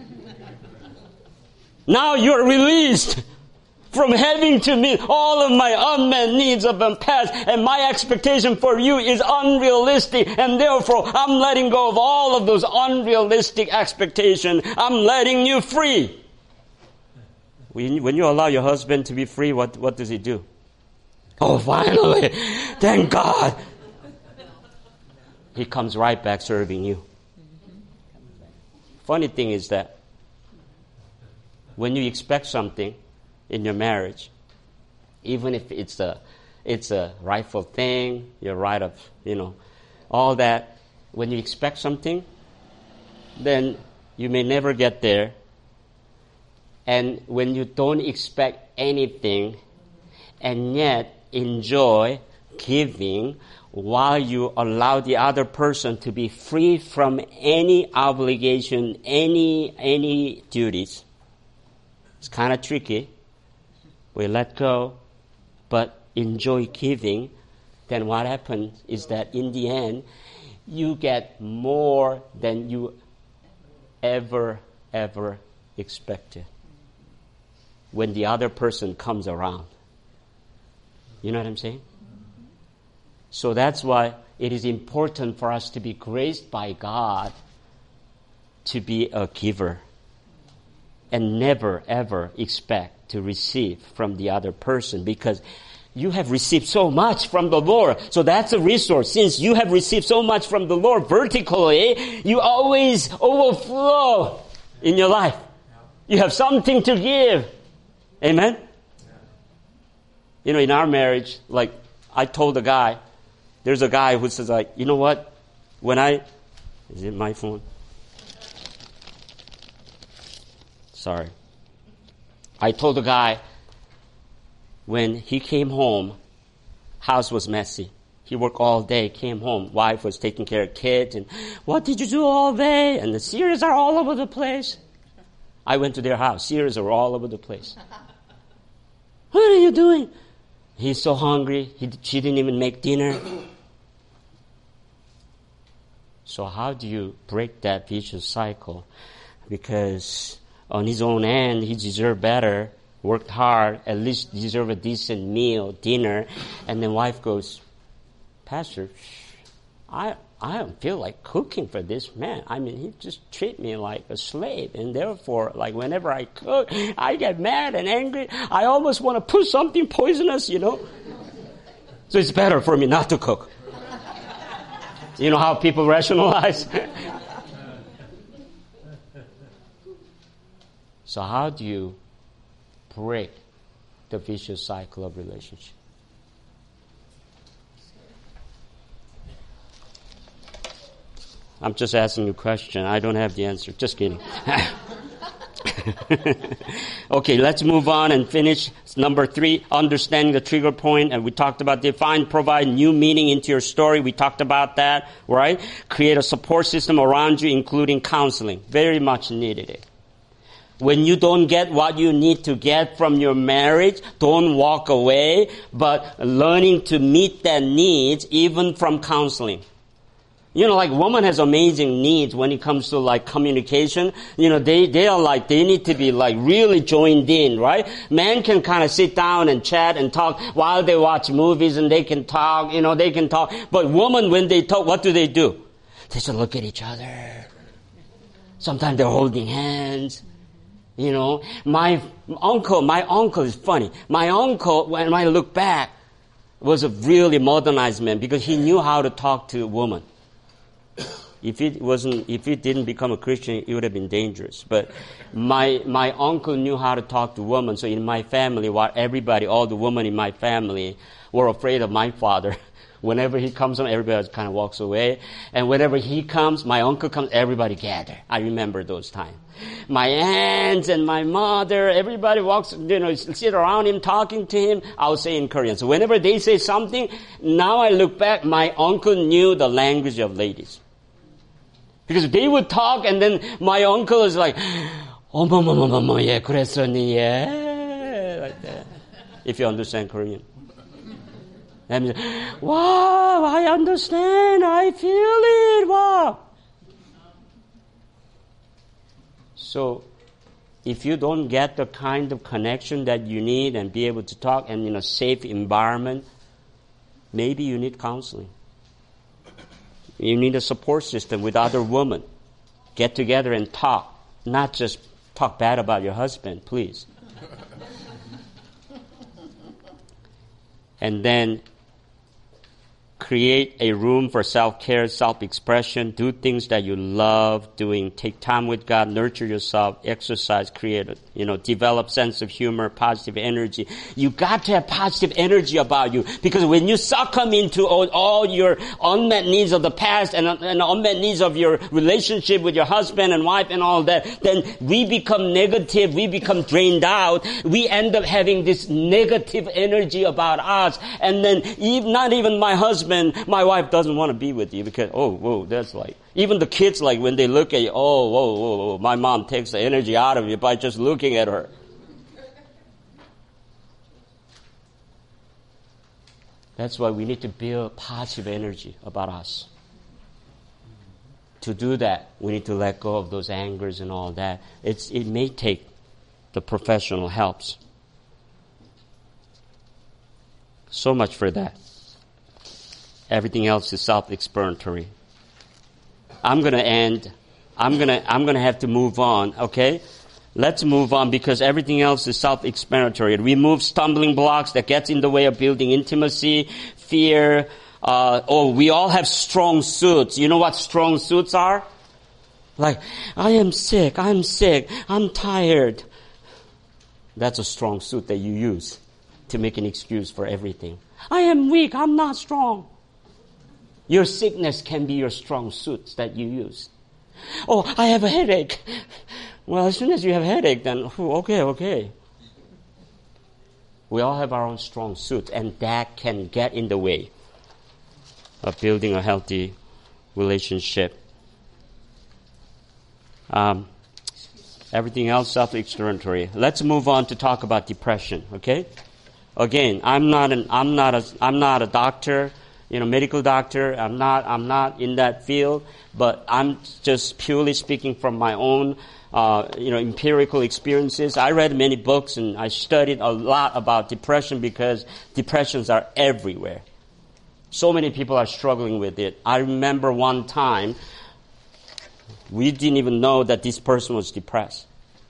A: Now you're released from having to meet all of my unmet needs of the past, and my expectation for you is unrealistic, and therefore I'm letting go of all of those unrealistic expectations. I'm letting you free. When you allow your husband to be free, what does he do? Oh, finally! Thank God! He comes right back serving you. Funny thing is that when you expect something in your marriage, even if it's a rightful thing, your right of, all that, when you expect something, then you may never get there. And when you don't expect anything and yet enjoy giving while you allow the other person to be free from any obligation, any duties, it's kind of tricky. We let go, but enjoy giving. Then what happens is that in the end, you get more than you ever expected when the other person comes around. You know what I'm saying? So that's why it is important for us to be graced by God to be a giver and never, ever expect to receive from the other person, because you have received so much from the Lord. So that's a resource. Since you have received so much from the Lord vertically, you always overflow in your life. You have something to give. Amen? In our marriage, like I told the guy, there's a guy who says, like, you know what? Is it my phone? Sorry. I told the guy, when he came home, house was messy. He worked all day, came home. Wife was taking care of kids. And what did you do all day? And the cereals are all over the place. I went to their house. Cereals are all over the place. What are you doing? He's so hungry. She didn't even make dinner. So how do you break that vicious cycle? Because on his own end, he deserved better, worked hard, at least deserved a decent meal, dinner. And then wife goes, Pastor, I don't feel like cooking for this man. I mean, he just treat me like a slave. And therefore, like whenever I cook, I get mad and angry. I almost want to put something poisonous, So it's better for me not to cook. You know how people rationalize? So how do you break the vicious cycle of relationship? I'm just asking you a question. I don't have the answer. Just kidding. Okay, let's move on and finish. Number 3, understanding the trigger point. And we talked about define, provide new meaning into your story. We talked about that, right? Create a support system around you, including counseling. Very much needed it. When you don't get what you need to get from your marriage, don't walk away, but learning to meet that needs even from counseling. Like woman has amazing needs when it comes to like communication. They are like, they need to be like really joined in, right? Men can kind of sit down and chat and talk while they watch movies and they can talk, they can talk. But women, when they talk, what do? They just look at each other. Sometimes they're holding hands. My uncle is funny. My uncle, when I look back, was a really modernized man because he knew how to talk to a woman. If he didn't become a Christian, it would have been dangerous. But my uncle knew how to talk to women. So in my family, all the women in my family were afraid of my father. Whenever he comes home, everybody kind of walks away. And whenever he comes, my uncle comes, everybody gather. I remember those times. My aunts and my mother, everybody walks, sit around him, talking to him. I'll say in Korean. So whenever they say something, now I look back, my uncle knew the language of ladies. Because they would talk, and then my uncle is like, 어머머머머머, 예, 그랬었니, 예. Like that. If you understand Korean. And wow, I understand, I feel it, wow. So, if you don't get the kind of connection that you need and be able to talk and in a safe environment, maybe you need counseling. You need a support system with other women. Get together and talk. Not just talk bad about your husband, please. And then create a room for self-care, self-expression. Do things that you love doing. Take time with God. Nurture yourself. Exercise. Create, develop sense of humor, positive energy. You got to have positive energy about you, because when you succumb into all your unmet needs of the past and unmet needs of your relationship with your husband and wife and all that, then we become negative. We become drained out. We end up having this negative energy about us. And then not even my husband, my wife doesn't want to be with you, because, that's like, even the kids, like, when they look at you, my mom takes the energy out of you by just looking at her. That's why we need to build positive energy about us. To do that, we need to let go of those angers and all that. It may take the professional helps. So much for that. Everything else is self-explanatory. I'm going to end. I'm going to have to move on, okay? Let's move on, because everything else is self-explanatory. Remove stumbling blocks that gets in the way of building intimacy, fear. We all have strong suits. You know what strong suits are? Like, I am sick, I'm tired. That's a strong suit that you use to make an excuse for everything. I am weak, I'm not strong. Your sickness can be your strong suits that you use. Oh, I have a headache. Well, as soon as you have a headache, then, okay. We all have our own strong suits, and that can get in the way of building a healthy relationship. Everything else self-explanatory. Let's move on to talk about depression, okay? Again, I'm not a doctor, medical doctor. I'm not in that field, but I'm just purely speaking from my own, empirical experiences. I read many books and I studied a lot about depression, because depressions are everywhere. So many people are struggling with it. I remember one time, we didn't even know that this person was depressed.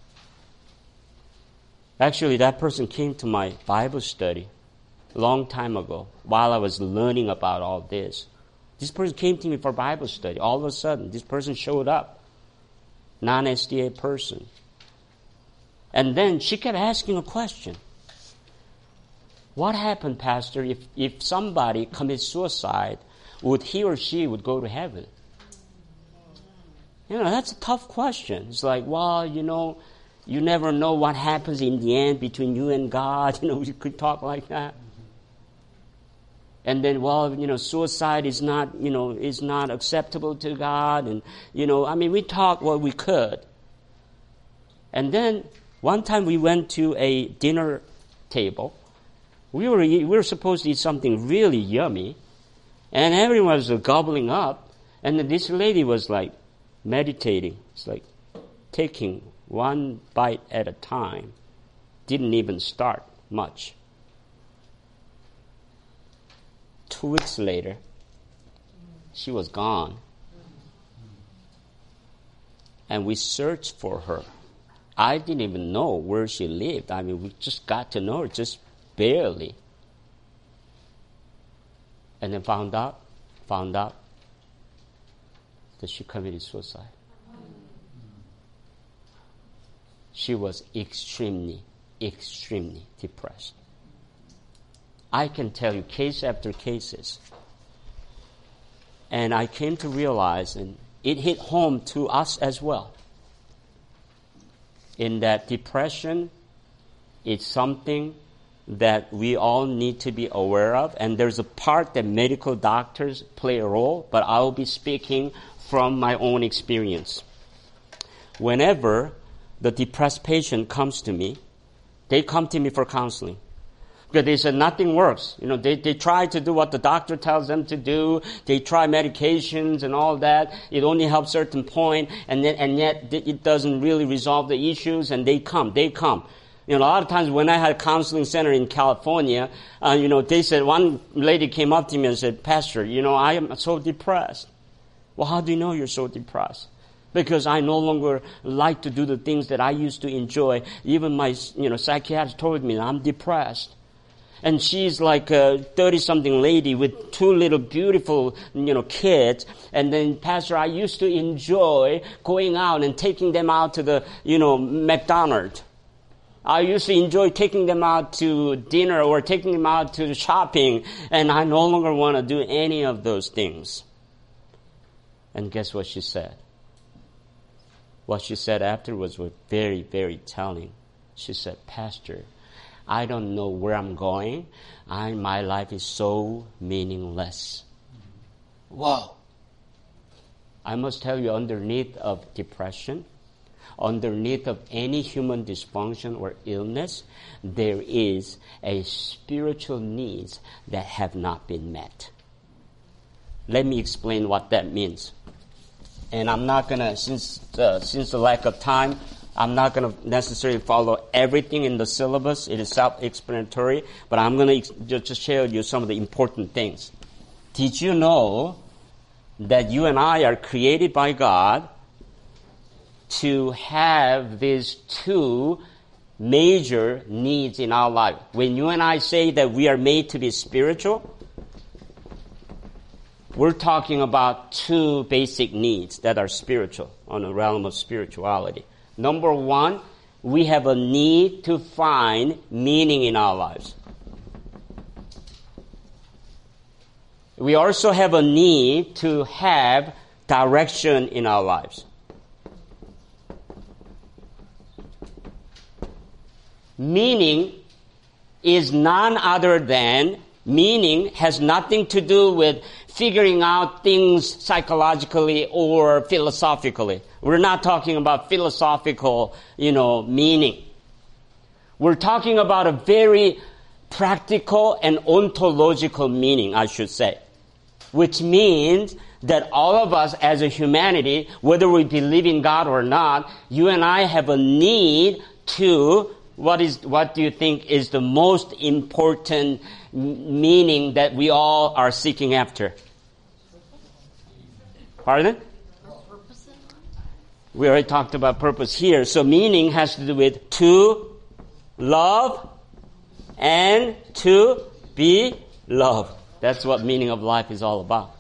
A: Actually, that person came to my Bible study a long time ago while I was learning about all this. This person came to me for Bible study. All of a sudden, this person showed up. Non-SDA person. And then she kept asking a question. What happened, Pastor, if somebody commits suicide, would he or she would go to heaven? That's a tough question. It's like, you never know what happens in the end between you and God. You could talk like that. And then, suicide is not acceptable to God. And, we talked what we could. And then one time we went to a dinner table. We were supposed to eat something really yummy. And everyone was gobbling up. And then this lady was like meditating. It's like taking one bite at a time. Didn't even start much. 2 weeks later, she was gone. And we searched for her. I didn't even know where she lived. We just got to know her, just barely. And then found out that she committed suicide. She was extremely, extremely depressed. I can tell you case after cases. And I came to realize, and it hit home to us as well, in that depression is something that we all need to be aware of, and there's a part that medical doctors play a role, but I'll be speaking from my own experience. Whenever the depressed patient comes to me, they come to me for counseling. Because they said nothing works. They try to do what the doctor tells them to do. They try medications and all that. It only helps a certain point, and yet it doesn't really resolve the issues, and they come. A lot of times when I had a counseling center in California, they said, one lady came up to me and said, "Pastor, I am so depressed." Well, how do you know you're so depressed? Because I no longer like to do the things that I used to enjoy. Even my, psychiatrist told me I'm depressed. And she's like a 30-something lady with two little beautiful, kids. And then, "Pastor, I used to enjoy going out and taking them out to the, McDonald's. I used to enjoy taking them out to dinner or taking them out to shopping. And I no longer want to do any of those things." And guess what she said? What she said afterwards was very, very telling. She said, "Pastor, I don't know where I'm going. My life is so meaningless." Wow. I must tell you, underneath of depression, underneath of any human dysfunction or illness, there is a spiritual needs that have not been met. Let me explain what that means. And I'm not going to, since the lack of time, I'm not going to necessarily follow everything in the syllabus. It is self-explanatory, but I'm going to just share with you some of the important things. Did you know that you and I are created by God to have these two major needs in our life? When you and I say that we are made to be spiritual, we're talking about two basic needs that are spiritual, on the realm of spirituality. Number one, we have a need to find meaning in our lives. We also have a need to have direction in our lives. Meaning is none other than, meaning has nothing to do with figuring out things psychologically or philosophically. We're not talking about philosophical, meaning. We're talking about a very practical and ontological meaning, I should say. Which means that all of us as a humanity, whether we believe in God or not, you and I have a need to, what do you think is the most important meaning that we all are seeking after? Pardon? We already talked about purpose here. So meaning has to do with to love and to be loved. That's what meaning of life is all about.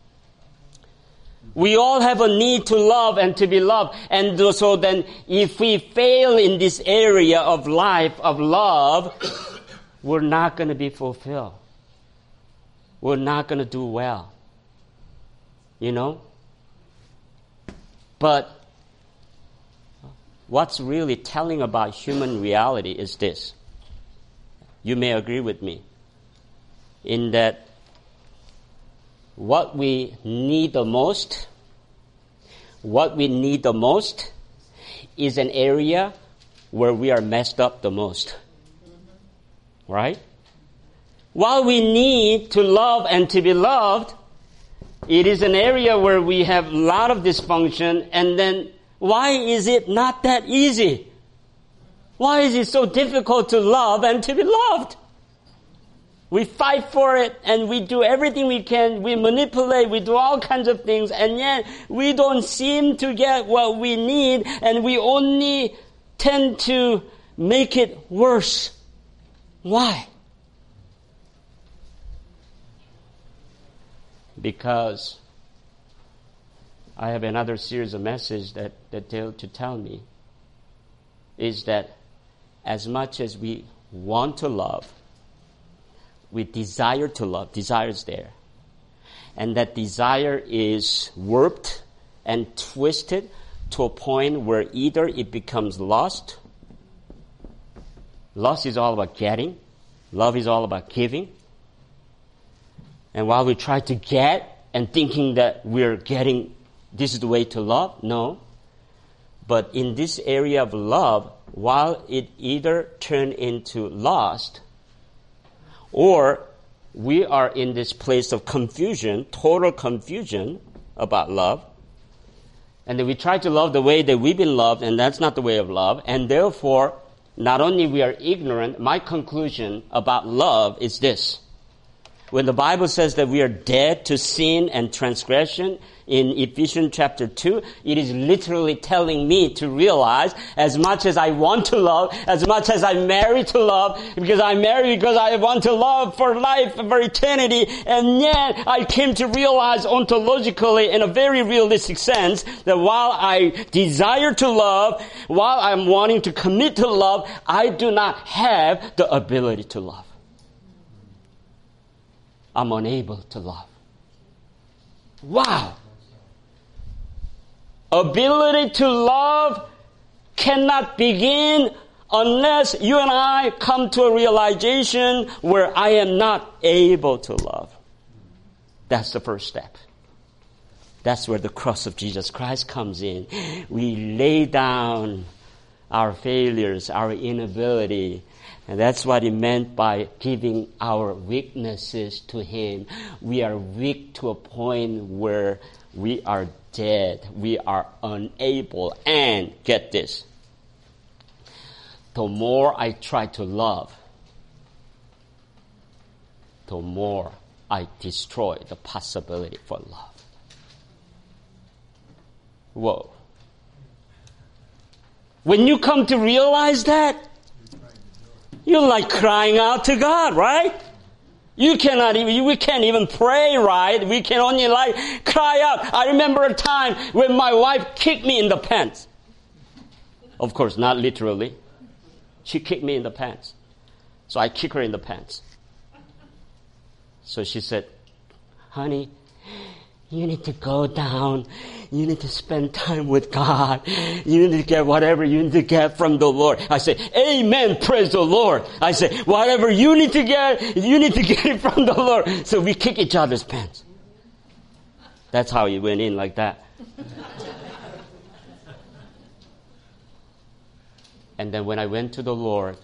A: We all have a need to love and to be loved. And so then if we fail in this area of life, of love, we're not going to be fulfilled. We're not going to do well. But what's really telling about human reality is this. You may agree with me in that what we need the most is an area where we are messed up the most. Right? While we need to love and to be loved, it is an area where we have a lot of dysfunction, and then why is it not that easy? Why is it so difficult to love and to be loved? We fight for it, and we do everything we can. We manipulate, we do all kinds of things, and yet we don't seem to get what we need, and we only tend to make it worse. Why? Because I have another series of messages that they'll to tell me is that as much as we want to love, we desire to love. Desire is there. And that desire is warped and twisted to a point where either it becomes lust. Lust is all about getting. Love is all about giving. And while we try to get and thinking that we're getting, this is the way to love, no. But in this area of love, while it either turn into lust, or we are in this place of confusion, total confusion about love, and then we try to love the way that we've been loved, and that's not the way of love, and therefore, not only we are ignorant, my conclusion about love is this. When the Bible says that we are dead to sin and transgression in Ephesians chapter 2, it is literally telling me to realize as much as I want to love, as much as I'm married to love, because I'm married because I want to love for life, for eternity, and yet I came to realize ontologically in a very realistic sense that while I desire to love, while I'm wanting to commit to love, I do not have the ability to love. I'm unable to love. Wow. Ability to love cannot begin unless you and I come to a realization where I am not able to love. That's the first step. That's where the cross of Jesus Christ comes in. We lay down our failures, our inability. And that's what he meant by giving our weaknesses to him. We are weak to a point where we are dead. We are unable. And get this. The more I try to love, the more I destroy the possibility for love. Whoa. When you come to realize that, you're like crying out to God, right? We can't even pray, right? We can only like cry out. I remember a time when my wife kicked me in the pants. Of course, not literally. She kicked me in the pants. So I kick her in the pants. So she said, honey, you need to go down. You need to spend time with God. You need to get whatever you need to get from the Lord. I say, amen, praise the Lord. I say, whatever you need to get it from the Lord. So we kick each other's pants. That's how it went in like that. And then when I went to the Lord,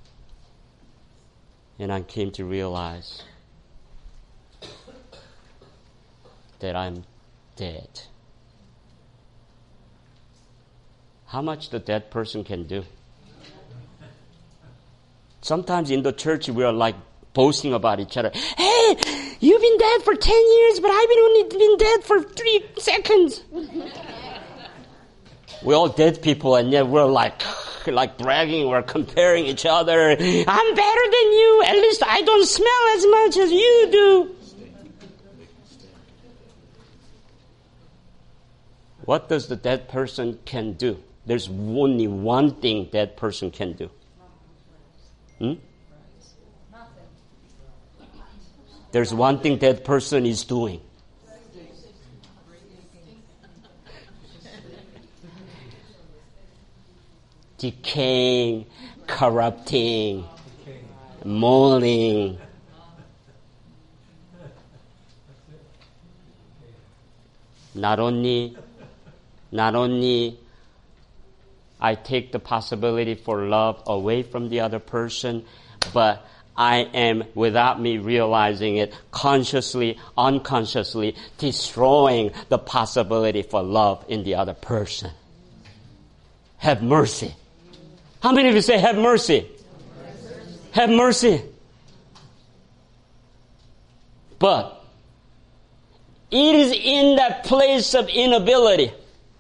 A: and I came to realize that I'm dead. How much the dead person can do? Sometimes in the church we are like boasting about each other. Hey, you've been dead for 10 years, but I've only been dead for 3 seconds. We're all dead people, and yet we're like bragging, we're comparing each other. I'm better than you. At least I don't smell as much as you do. What does the dead person can do? There's only one thing that person can do. There's one thing that person is doing. Decaying, corrupting, molding. Not only I take the possibility for love away from the other person, but I am, without me realizing it, consciously, unconsciously destroying the possibility for love in the other person. Have mercy. How many of you say, have mercy? Have mercy. But it is in that place of inability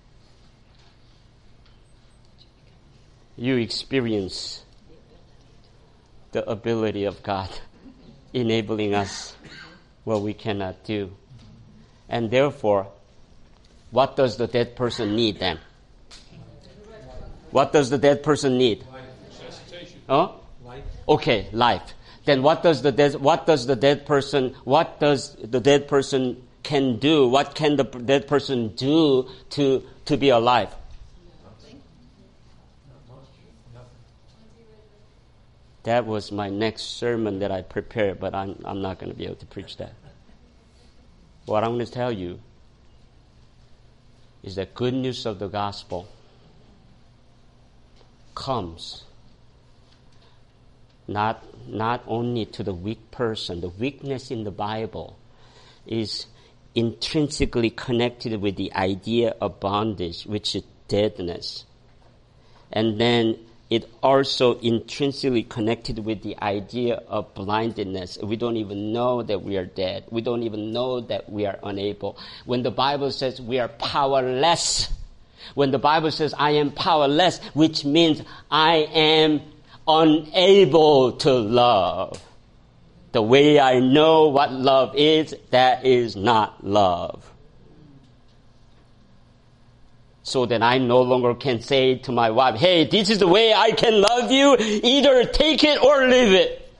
A: you experience the ability of God enabling us what we cannot do. And therefore, What does the dead person need then? What does the dead person need?
C: Resuscitation.
A: Huh?
C: Life.
A: Okay, life. Then what does the dead person can do? What can the dead person do to be alive? That was my next sermon that I prepared, but I'm not going to be able to preach that. What I'm going to tell you is that good news of the gospel comes not only to the weak person. The weakness in the Bible is intrinsically connected with the idea of bondage, which is deadness. And then it also intrinsically connected with the idea of blindness. We don't even know that we are dead. We don't even know that we are unable. When the Bible says we are powerless, when the Bible says I am powerless, which means I am unable to love. The way I know what love is, that is not love. So that I no longer can say to my wife, hey, this is the way I can love you. Either take it or leave it.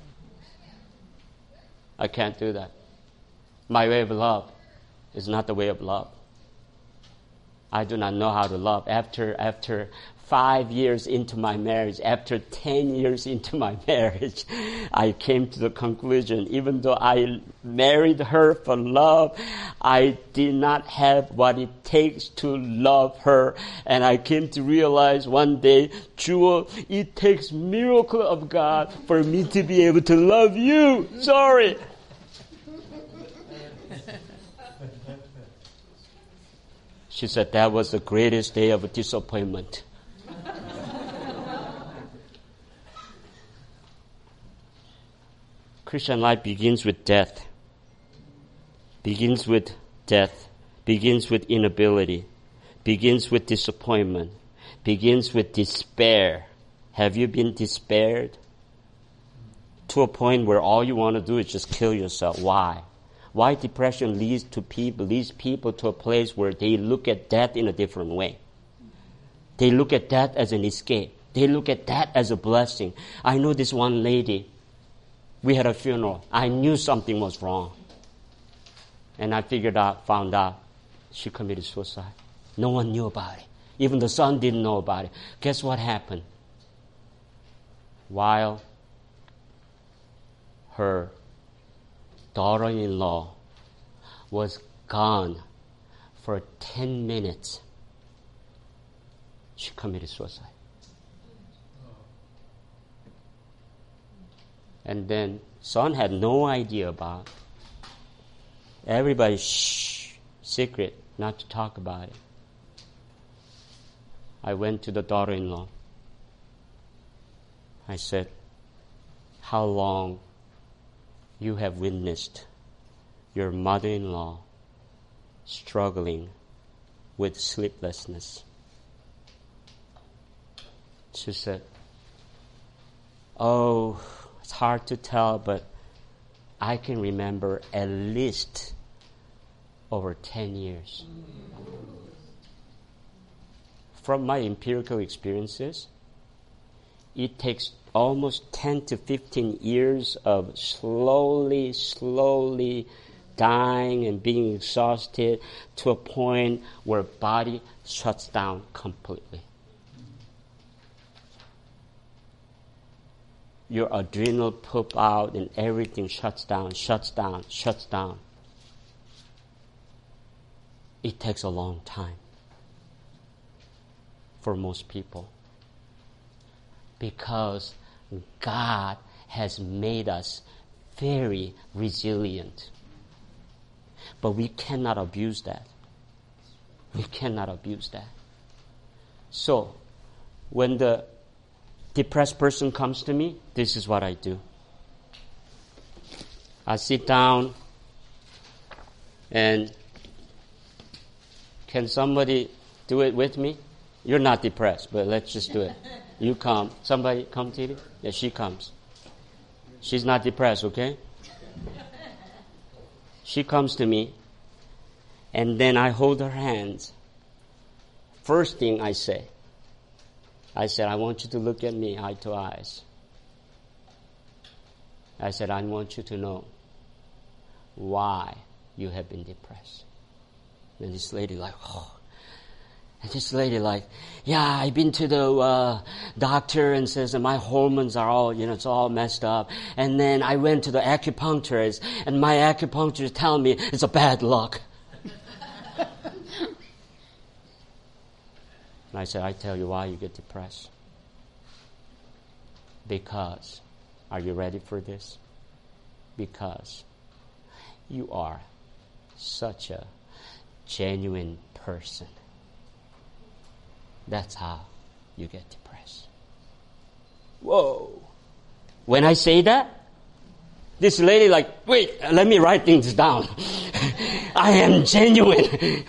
A: I can't do that. My way of love is not the way of love. I do not know how to love. After 5 years into my marriage, after 10 years into my marriage, I came to the conclusion, even though I married her for love, I did not have what it takes to love her. And I came to realize one day, Jewel, it takes miracle of God for me to be able to love you. Sorry. She said that was the greatest day of disappointment. Christian life begins with death. Begins with death. Begins with inability. Begins with disappointment. Begins with despair. Have you been despaired? To a point where all you want to do is just kill yourself. Why? Why depression leads people to a place where they look at death in a different way. They look at death as an escape. They look at death as a blessing. I know this one lady. We had a funeral. I knew something was wrong. And I found out she committed suicide. No one knew about it. Even the son didn't know about it. Guess what happened? While her daughter-in-law was gone for 10 minutes, she committed suicide. And then son had no idea about it. Everybody, secret, not to talk about it. I went to the daughter-in-law. I said, how long you have witnessed your mother-in-law struggling with sleeplessness? She said, oh, it's hard to tell, but I can remember at least over 10 years. From my empirical experiences, it takes almost 10 to 15 years of slowly dying and being exhausted to a point where body shuts down completely. Your adrenal poop out and everything shuts down. It takes a long time for most people because God has made us very resilient. But we cannot abuse that. So, when the depressed person comes to me, this is what I do. I sit down and can somebody do it with me? You're not depressed, but let's just do it. You come. Somebody come, Titi? Yeah, she comes. She's not depressed, okay? She comes to me, and then I hold her hands, First thing I said, I want you to look at me eye to eyes. I said, I want you to know why you have been depressed. And this lady like, oh. And this lady like, yeah, I've been to the doctor and says that my hormones are all, it's all messed up. And then I went to the acupuncturist and my acupuncturist telling me it's a bad luck. And I said, I tell you why you get depressed. Because, are you ready for this? Because you are such a genuine person. That's how you get depressed. Whoa. When I say that, this lady like, wait, let me write things down. I am genuine.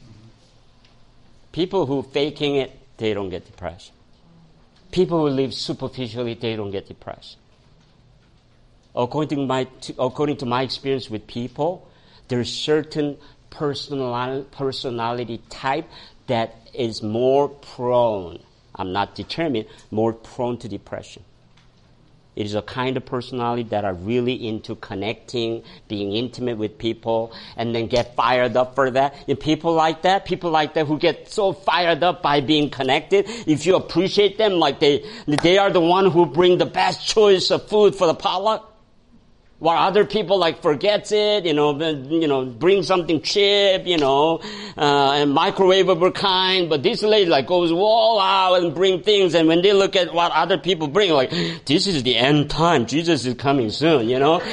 A: People who faking it, they don't get depressed. People who live superficially, they don't get depressed. According to my experience with people, there's certain personality type that is more prone, I'm not determined, more prone to depression. It is a kind of personality that are really into connecting, being intimate with people, and then get fired up for that. And people like that who get so fired up by being connected, if you appreciate them, like they are the one who bring the best choice of food for the potluck. While other people like forgets it, bring something cheap, and microwavable kind. But this lady like goes all out and bring things. And when they look at what other people bring, like, this is the end time. Jesus is coming soon,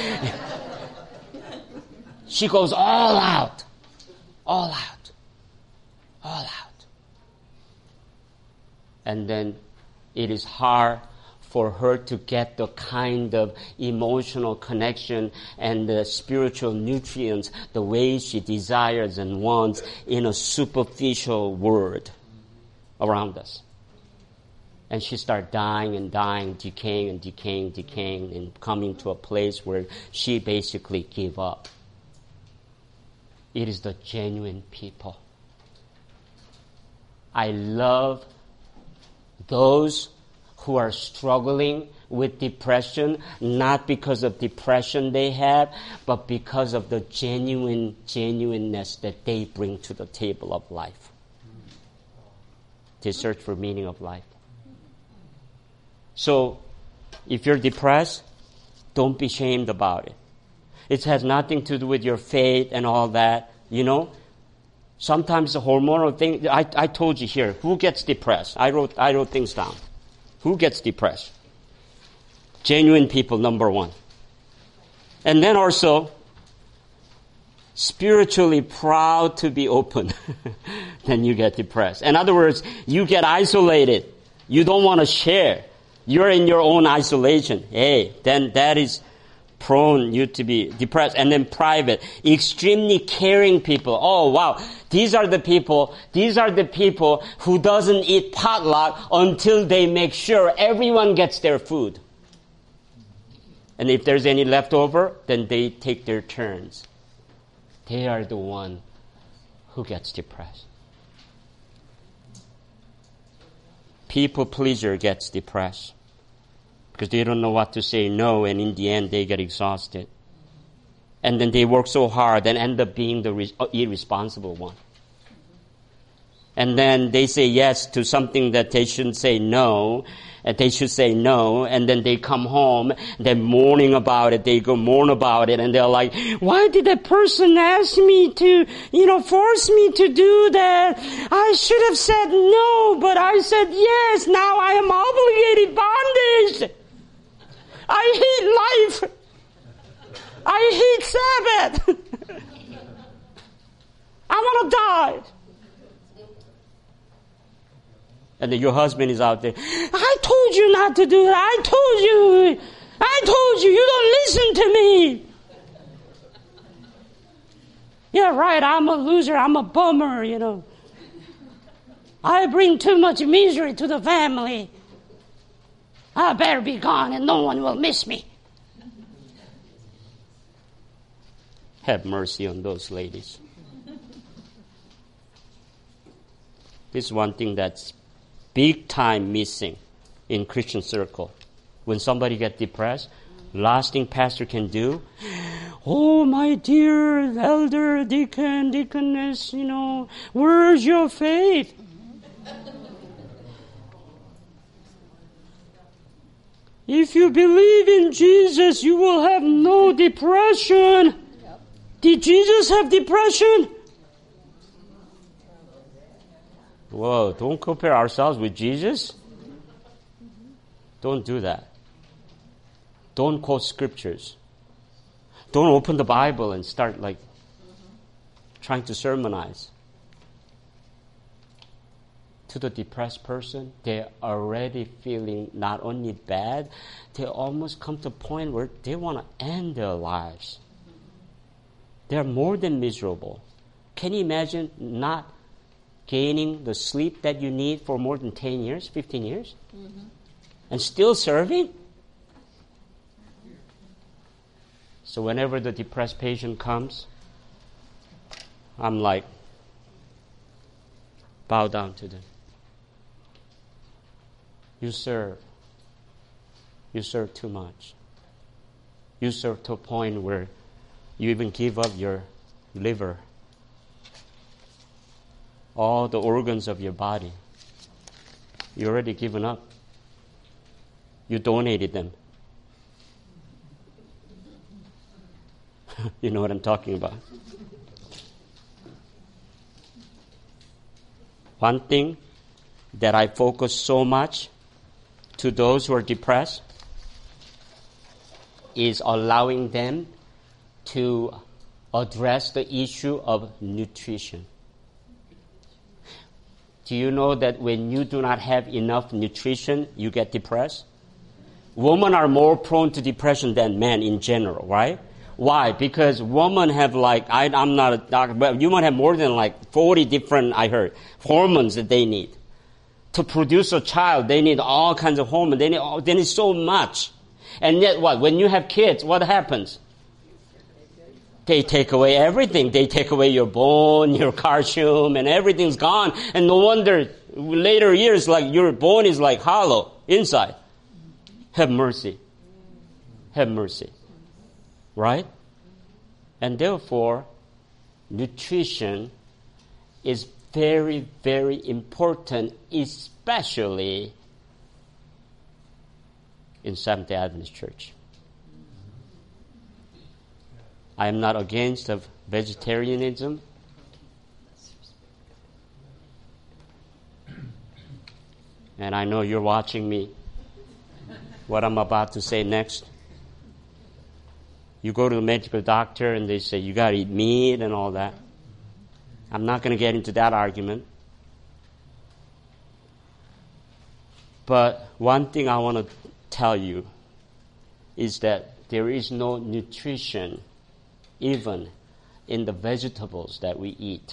A: She goes all out. All out. All out. And then it is hard for her to get the kind of emotional connection and the spiritual nutrients the way she desires and wants in a superficial world around us. And she starts dying and dying, decaying and coming to a place where she basically gave up. It is the genuine people. I love those who are struggling with depression, not because of depression they have, but because of the genuineness that they bring to the table of life. They search for meaning of life. So, if you're depressed, don't be ashamed about it. It has nothing to do with your faith and all that, Sometimes the hormonal thing, I told you here, who gets depressed? I wrote things down. Who gets depressed? Genuine people, number one. And then also, spiritually proud to be open. Then you get depressed. In other words, you get isolated. You don't want to share. You're in your own isolation. Hey, then that is prone you to be depressed. And then private, extremely caring people. Oh wow, these are the people who doesn't eat potluck until they make sure everyone gets their food. And if there's any leftover, then they take their turns. They are the one who gets depressed. People pleaser gets depressed because they don't know what to say no, and in the end they get exhausted. And then they work so hard and end up being the irresponsible one. And then they say yes to something that they shouldn't say no, and they should say no, and then they come home, they're mourning about it, they go mourn about it, and they're like, why did that person ask me to, force me to do that? I should have said no, but I said yes, now I am obligated bondage. I hate life. I hate Sabbath. I want to die. And then your husband is out there. I told you not to do that. I told you. You don't listen to me. Yeah, right. I'm a loser. I'm a bummer, I bring too much misery to the family. I better be gone and no one will miss me. Have mercy on those ladies. This is one thing that's big time missing in Christian circle. When somebody gets depressed, last thing pastor can do, oh, my dear elder, deacon, deaconess, where's your faith? If you believe in Jesus, you will have no depression. Yep. Did Jesus have depression? Whoa, don't compare ourselves with Jesus. Don't do that. Don't quote scriptures. Don't open the Bible and start trying to sermonize. To the depressed person, they're already feeling not only bad, they almost come to a point where they want to end their lives. They're more than miserable. Can you imagine not gaining the sleep that you need for more than 10 years, 15 years? Mm-hmm. And still serving? So whenever the depressed patient comes, I'm like, bow down to them. You serve. You serve too much. You serve to a point where you even give up your liver, all the organs of your body. You already given up. You donated them. You know what I'm talking about. One thing that I focus so much to those who are depressed is allowing them to address the issue of nutrition. Do you know that when you do not have enough nutrition, you get depressed? Women are more prone to depression than men in general, right? Why? Because women have I'm not a doctor, but women have more than 40 different, I heard, hormones that they need. To produce a child, they need all kinds of hormones. They need so much. And yet what? When you have kids, what happens? They take away everything. They take away your bone, your calcium, and everything's gone. And no wonder later years, your bone is hollow inside. Have mercy. Have mercy. Right? And therefore, nutrition is very, very important, especially in Seventh-day Adventist Church. I am not against of vegetarianism. And I know you're watching me, what I'm about to say next. You go to the medical doctor and they say, you got to eat meat and all that. I'm not going to get into that argument. But one thing I want to tell you is that there is no nutrition even in the vegetables that we eat.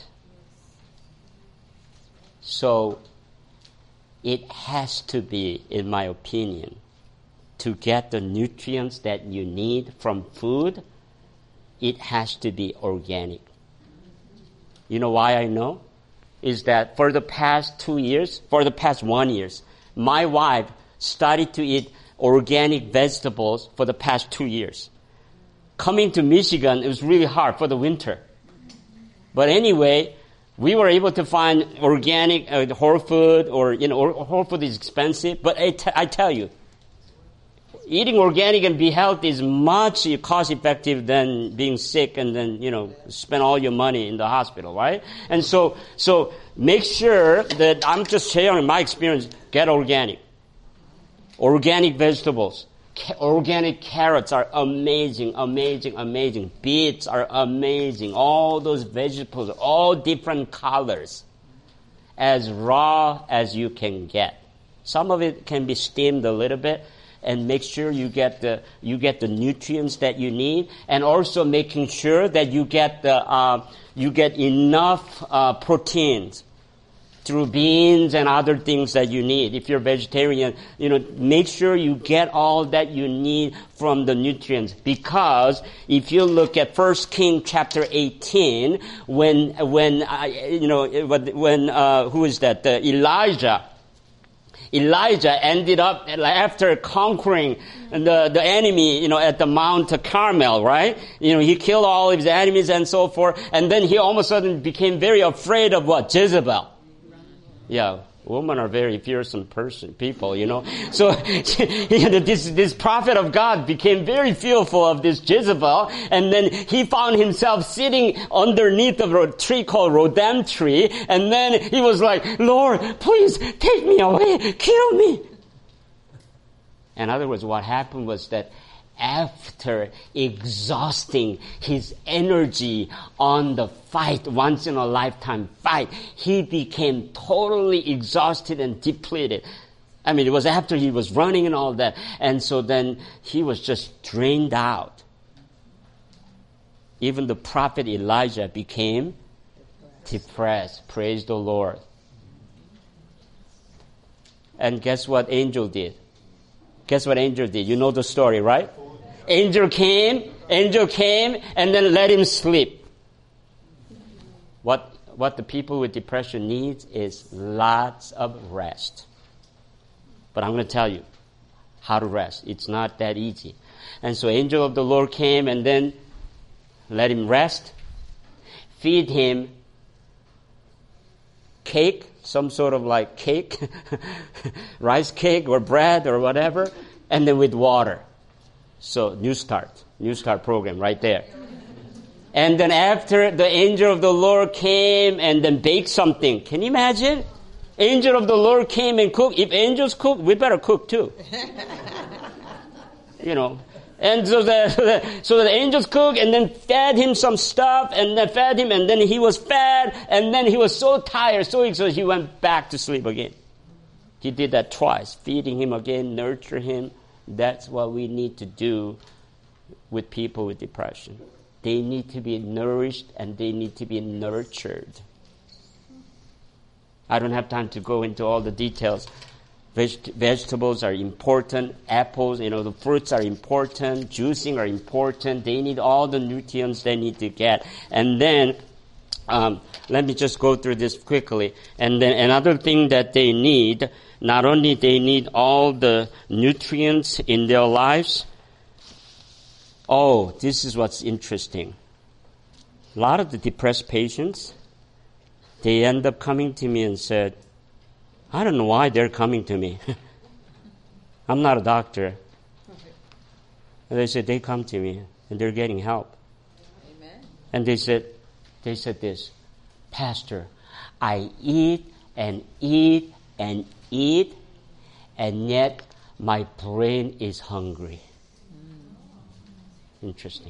A: So it has to be, in my opinion, to get the nutrients that you need from food, it has to be organic. You know why I know? Is that for the past 1 year, my wife started to eat organic vegetables for the past 2 years. Coming to Michigan, it was really hard for the winter. But anyway, we were able to find organic whole food, or whole food is expensive. But I tell you, eating organic and be healthy is much cost effective than being sick and then, spend all your money in the hospital, right? And so make sure that, I'm just sharing my experience, get organic. Organic vegetables. Organic carrots are amazing, amazing, amazing. Beets are amazing. All those vegetables, all different colors. As raw as you can get. Some of it can be steamed a little bit. And make sure you get the nutrients that you need, and also making sure that you get enough proteins through beans and other things that you need. If you're vegetarian, make sure you get all that you need from the nutrients. Because if you look at 1 Kings chapter 18, when who is that? Elijah ended up, after conquering the enemy, at the Mount Carmel, right? He killed all of his enemies and so forth. And then he all of a sudden became very afraid of what? Jezebel. Yeah. Women are very fearsome people. So, this prophet of God became very fearful of this Jezebel, and then he found himself sitting underneath a tree called Rodem tree, and then he was like, Lord, please take me away, kill me. In other words, what happened was that after exhausting his energy on the fight, once in a lifetime fight, he became totally exhausted and depleted. I mean, it was after he was running and all that. And so then he was just drained out. Even the prophet Elijah became depressed. Praise the Lord. And guess what angel did? Guess what angel did? You know the story, right? Angel came, and then let him sleep. What the people with depression needs is lots of rest. But I'm going to tell you how to rest. It's not that easy. And so angel of the Lord came and then let him rest, feed him cake, some sort of like cake, rice cake or bread or whatever, and then with water. So New Start program right there. And then after, the angel of the Lord came and then baked something. Can you imagine? Angel of the Lord came and cooked. If angels cook, we better cook too. And so the angels cooked and then fed him some stuff and then fed him, and then he was fed, and then he was so tired, so exhausted, he went back to sleep again. He did that twice, feeding him again, nurture him. That's what we need to do with people with depression. They need to be nourished and they need to be nurtured. I don't have time to go into all the details. Vegetables are important. Apples, the fruits are important. Juicing are important. They need all the nutrients they need to get. And then, let me just go through this quickly. And then another thing that they need, not only they need all the nutrients in their lives. Oh, this is what's interesting. A lot of the depressed patients, they end up coming to me and said, I don't know why they're coming to me. I'm not a doctor. And they said they come to me and they're getting help. Amen. And they said this, Pastor, I eat and eat and eat, and yet my brain is hungry. Interesting.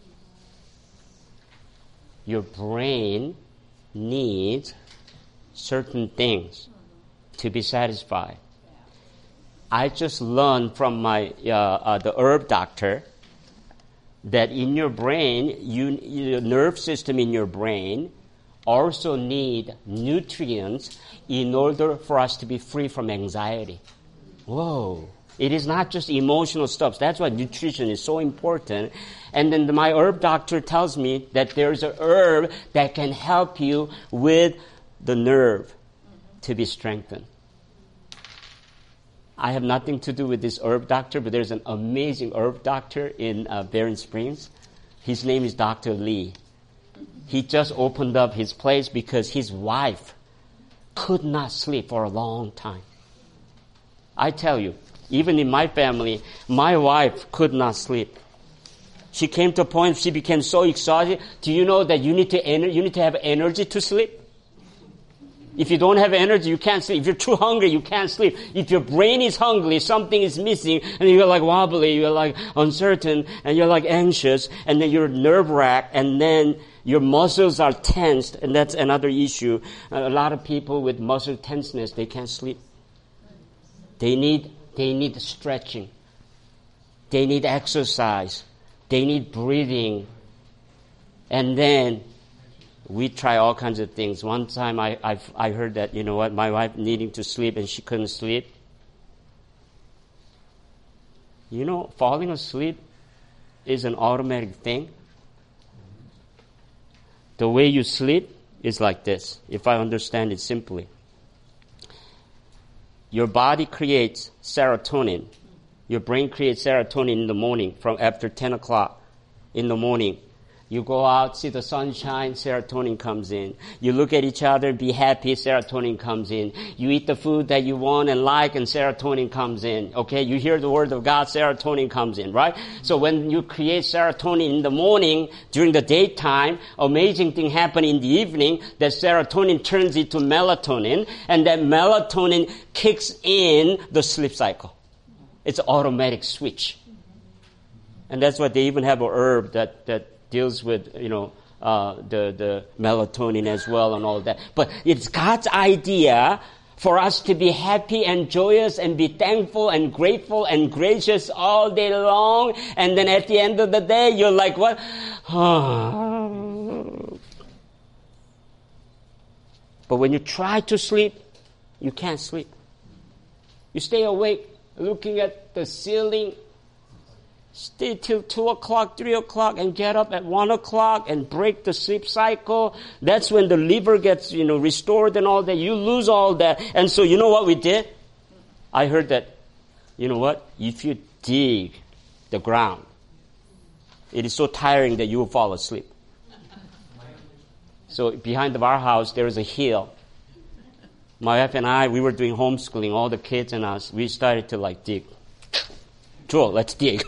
A: Your brain needs certain things to be satisfied. I just learned from my the herb doctor that in your brain, your nerve system in your brain also need nutrients in order for us to be free from anxiety. Whoa. It is not just emotional stuff. That's why nutrition is so important. And then my herb doctor tells me that there's a herb that can help you with the nerve to be strengthened. I have nothing to do with this herb doctor, but there's an amazing herb doctor in Barron Springs. His name is Dr. Lee. He just opened up his place because his wife could not sleep for a long time. I tell you, even in my family, my wife could not sleep. She came to a point she became so exhausted. Do you know that you need to have energy to sleep? If you don't have energy, you can't sleep. If you're too hungry, you can't sleep. If your brain is hungry, something is missing, and you're like wobbly, you're like uncertain, and you're like anxious, and then you're nerve-wracked, and then your muscles are tensed, and that's another issue. A lot of people with muscle tenseness, they can't sleep. They need stretching. They need exercise. They need breathing. And then We try all kinds of things. One time I heard that, you know what, my wife needing to sleep and she couldn't sleep. You know, falling asleep is an automatic thing. The way you sleep is like this, if I understand it simply. Your body creates serotonin. Your brain creates serotonin in the morning from after 10 o'clock in the morning. You go out, see the sunshine, serotonin comes in. You look at each other, be happy, serotonin comes in. You eat the food that you want and like, and serotonin comes in. Okay, you hear the word of God, serotonin comes in, right? So when you create serotonin in the morning, during the daytime, amazing thing happen in the evening, that serotonin turns into melatonin, and that melatonin kicks in the sleep cycle. It's an automatic switch. And that's why they even have a herb that deals with, you know, the melatonin as well and all that. But it's God's idea for us to be happy and joyous and be thankful and grateful and gracious all day long. And then at the end of the day, you're like, what? But when you try to sleep, you can't sleep. You stay awake looking at the ceiling, stay till 2 o'clock, 3 o'clock, and get up at 1 o'clock and break the sleep cycle. That's when the liver gets, you know, restored and all that. You lose all that. And so you know what we did? I heard that, you know what? If you dig the ground, it is so tiring that you will fall asleep. So behind of our house, there is a hill. My wife and I, we were doing homeschooling, all the kids and us. We started to like dig. Joel, let's dig.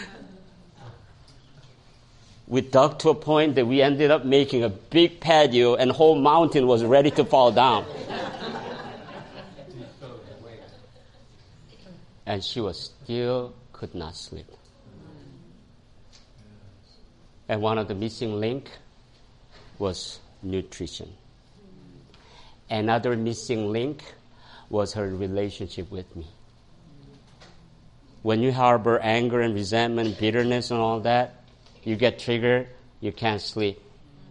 A: We dug to a point that we ended up making a big patio and whole mountain was ready to fall down. And she was still could not sleep. And one of the missing link was nutrition. Another missing link was her relationship with me. When you harbor anger and resentment, bitterness and all that, you get triggered, you can't sleep.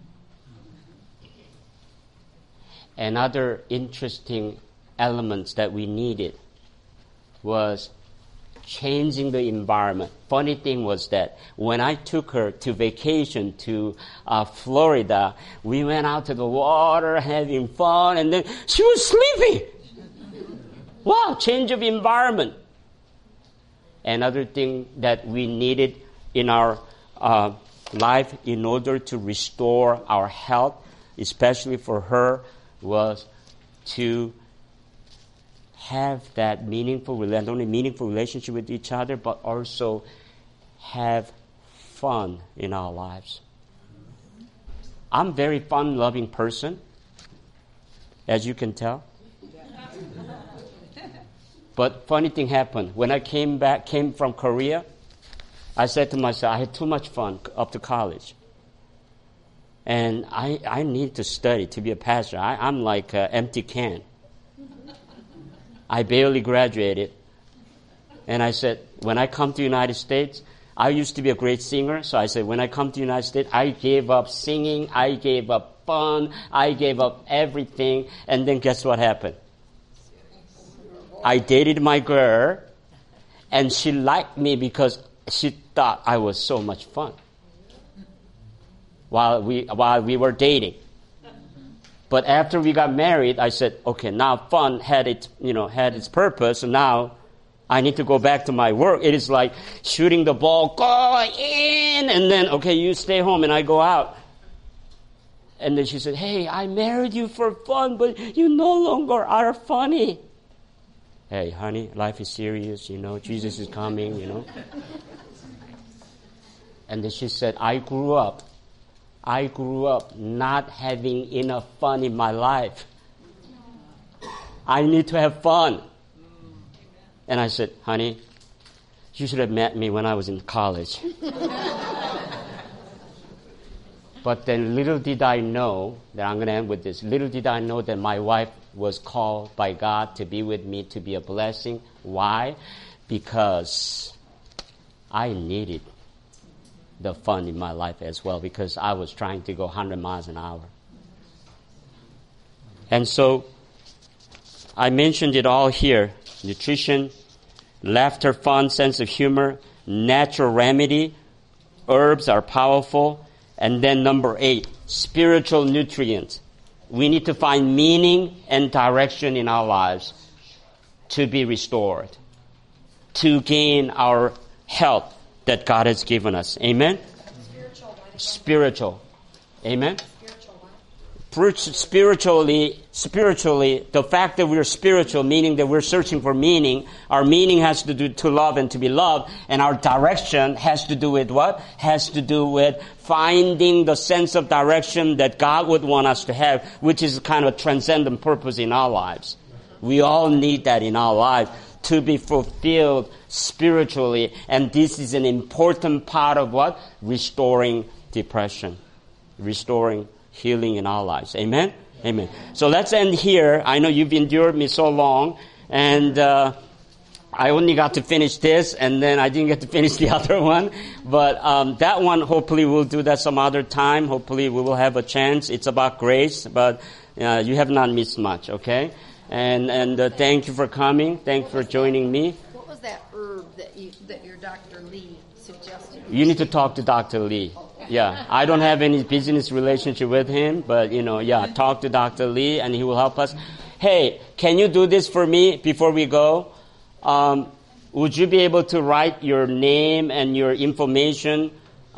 A: Another interesting element that we needed was changing the environment. Funny thing was that when I took her to vacation to Florida, we went out to the water having fun, and then she was sleeping. Wow, change of environment. Another thing that we needed in our life in order to restore our health, especially for her, was to have that not only meaningful relationship with each other, but also have fun in our lives. I'm a very fun-loving person, as you can tell. But funny thing happened. When I came from Korea, I said to myself, I had too much fun up to college. And I need to study to be a pastor. I'm like an empty can. I barely graduated. And I said, when I come to the United States, I used to be a great singer. So I said, when I come to the United States, I gave up singing. I gave up fun. I gave up everything. And then guess what happened? I dated my girl, and she liked me because she thought I was so much fun while we were dating. But after we got married, I said, okay, now fun had its purpose, so now I need to go back to my work. It is like shooting the ball, go in, and then, okay, you stay home, and I go out. And then she said, hey, I married you for fun, but you no longer are funny. Hey, honey, life is serious, Jesus is coming, And then she said, I grew up not having enough fun in my life. I need to have fun. And I said, honey, you should have met me when I was in college. But then little did I know, that I'm going to end with this, little did I know that my wife was called by God to be with me, to be a blessing. Why? Because I needed the fun in my life as well, because I was trying to go 100 miles an hour. And so I mentioned it all here. Nutrition, laughter, fun, sense of humor, natural remedy, herbs are powerful. And then number 8, spiritual nutrients. We need to find meaning and direction in our lives to be restored, to gain our health that God has given us. Amen? Spiritual. Amen? Spiritually, the fact that we're spiritual, meaning that we're searching for meaning, our meaning has to do to love and to be loved, and our direction has to do with what? Has to do with finding the sense of direction that God would want us to have, which is kind of transcendent purpose in our lives. We all need that in our life to be fulfilled spiritually, and this is an important part of what? Restoring depression, restoring healing in our lives. Amen? Amen. So let's end here. I know you've endured me so long, and I only got to finish this, and then I didn't get to finish the other one. But that one, hopefully we'll do that some other time. Hopefully we will have a chance. It's about grace, but you have not missed much, okay? And thank you for coming. Thank you for joining me.
B: What was that herb that your Dr. Lee suggested?
A: You need to talk to Dr. Lee. Yeah, I don't have any business relationship with him, but talk to Dr. Lee and he will help us. Hey, can you do this for me before we go? Would you be able to write your name and your information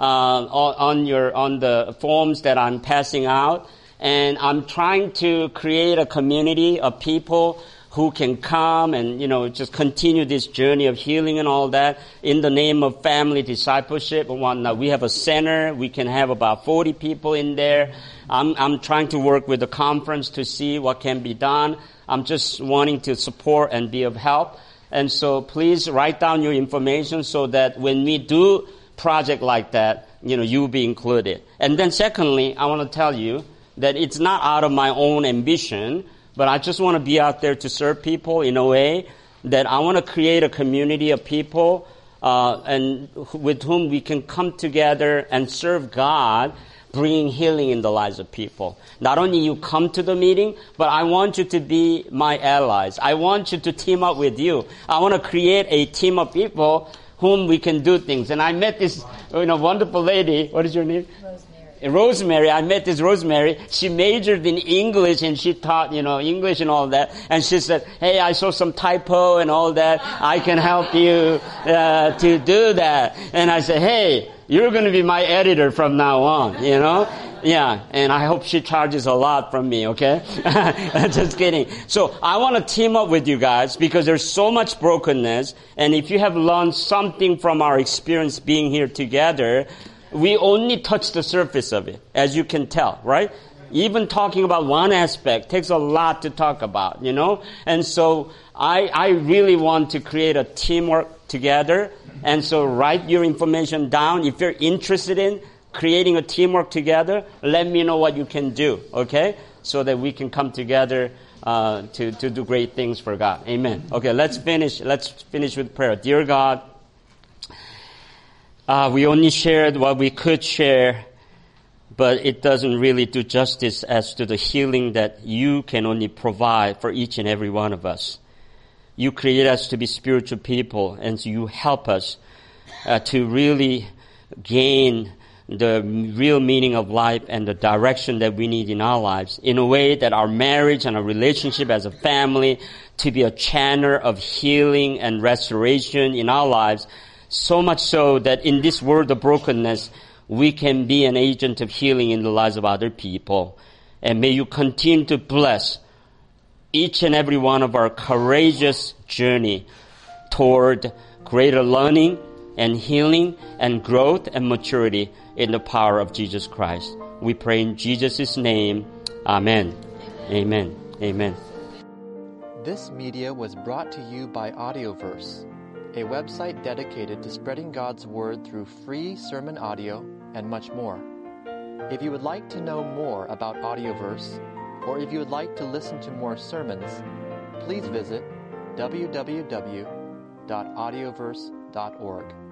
A: on the forms that I'm passing out? And I'm trying to create a community of people who can come and, just continue this journey of healing and all that in the name of family discipleship and whatnot. We have a center. We can have about 40 people in there. I'm trying to work with the conference to see what can be done. I'm just wanting to support and be of help. And so please write down your information so that when we do project like that, you will be included. And then secondly, I want to tell you that it's not out of my own ambition, but I just want to be out there to serve people in a way that I want to create a community of people and with whom we can come together and serve God, bringing healing in the lives of people. Not only you come to the meeting, but I want you to be my allies. I want you to team up with you. I want to create a team of people whom we can do things. And I met this wonderful lady. What is your name? Rosemary. I met this Rosemary. She majored in English and she taught, English and all that. And she said, hey, I saw some typo and all that. I can help you to do that. And I said, hey, you're going to be my editor from now on, Yeah, and I hope she charges a lot from me, okay? Just kidding. So I want to team up with you guys because there's so much brokenness. And if you have learned something from our experience being here together, we only touch the surface of it, as you can tell, right? Even talking about one aspect takes a lot to talk about, And so I really want to create a teamwork together. And so write your information down. If you're interested in creating a teamwork together, let me know what you can do, okay? So that we can come together to do great things for God. Amen. Okay, let's finish with prayer. Dear God, we only shared what we could share, but it doesn't really do justice as to the healing that you can only provide for each and every one of us. You create us to be spiritual people, and so you help us to really gain the real meaning of life and the direction that we need in our lives in a way that our marriage and our relationship as a family to be a channel of healing and restoration in our lives. So much so that in this world of brokenness, we can be an agent of healing in the lives of other people. And may you continue to bless each and every one of our courageous journey toward greater learning and healing and growth and maturity in the power of Jesus Christ. We pray in Jesus' name. Amen. Amen. Amen.
D: This media was brought to you by Audioverse, a website dedicated to spreading God's Word through free sermon audio and much more. If you would like to know more about Audioverse, or if you would like to listen to more sermons, please visit www.audioverse.org.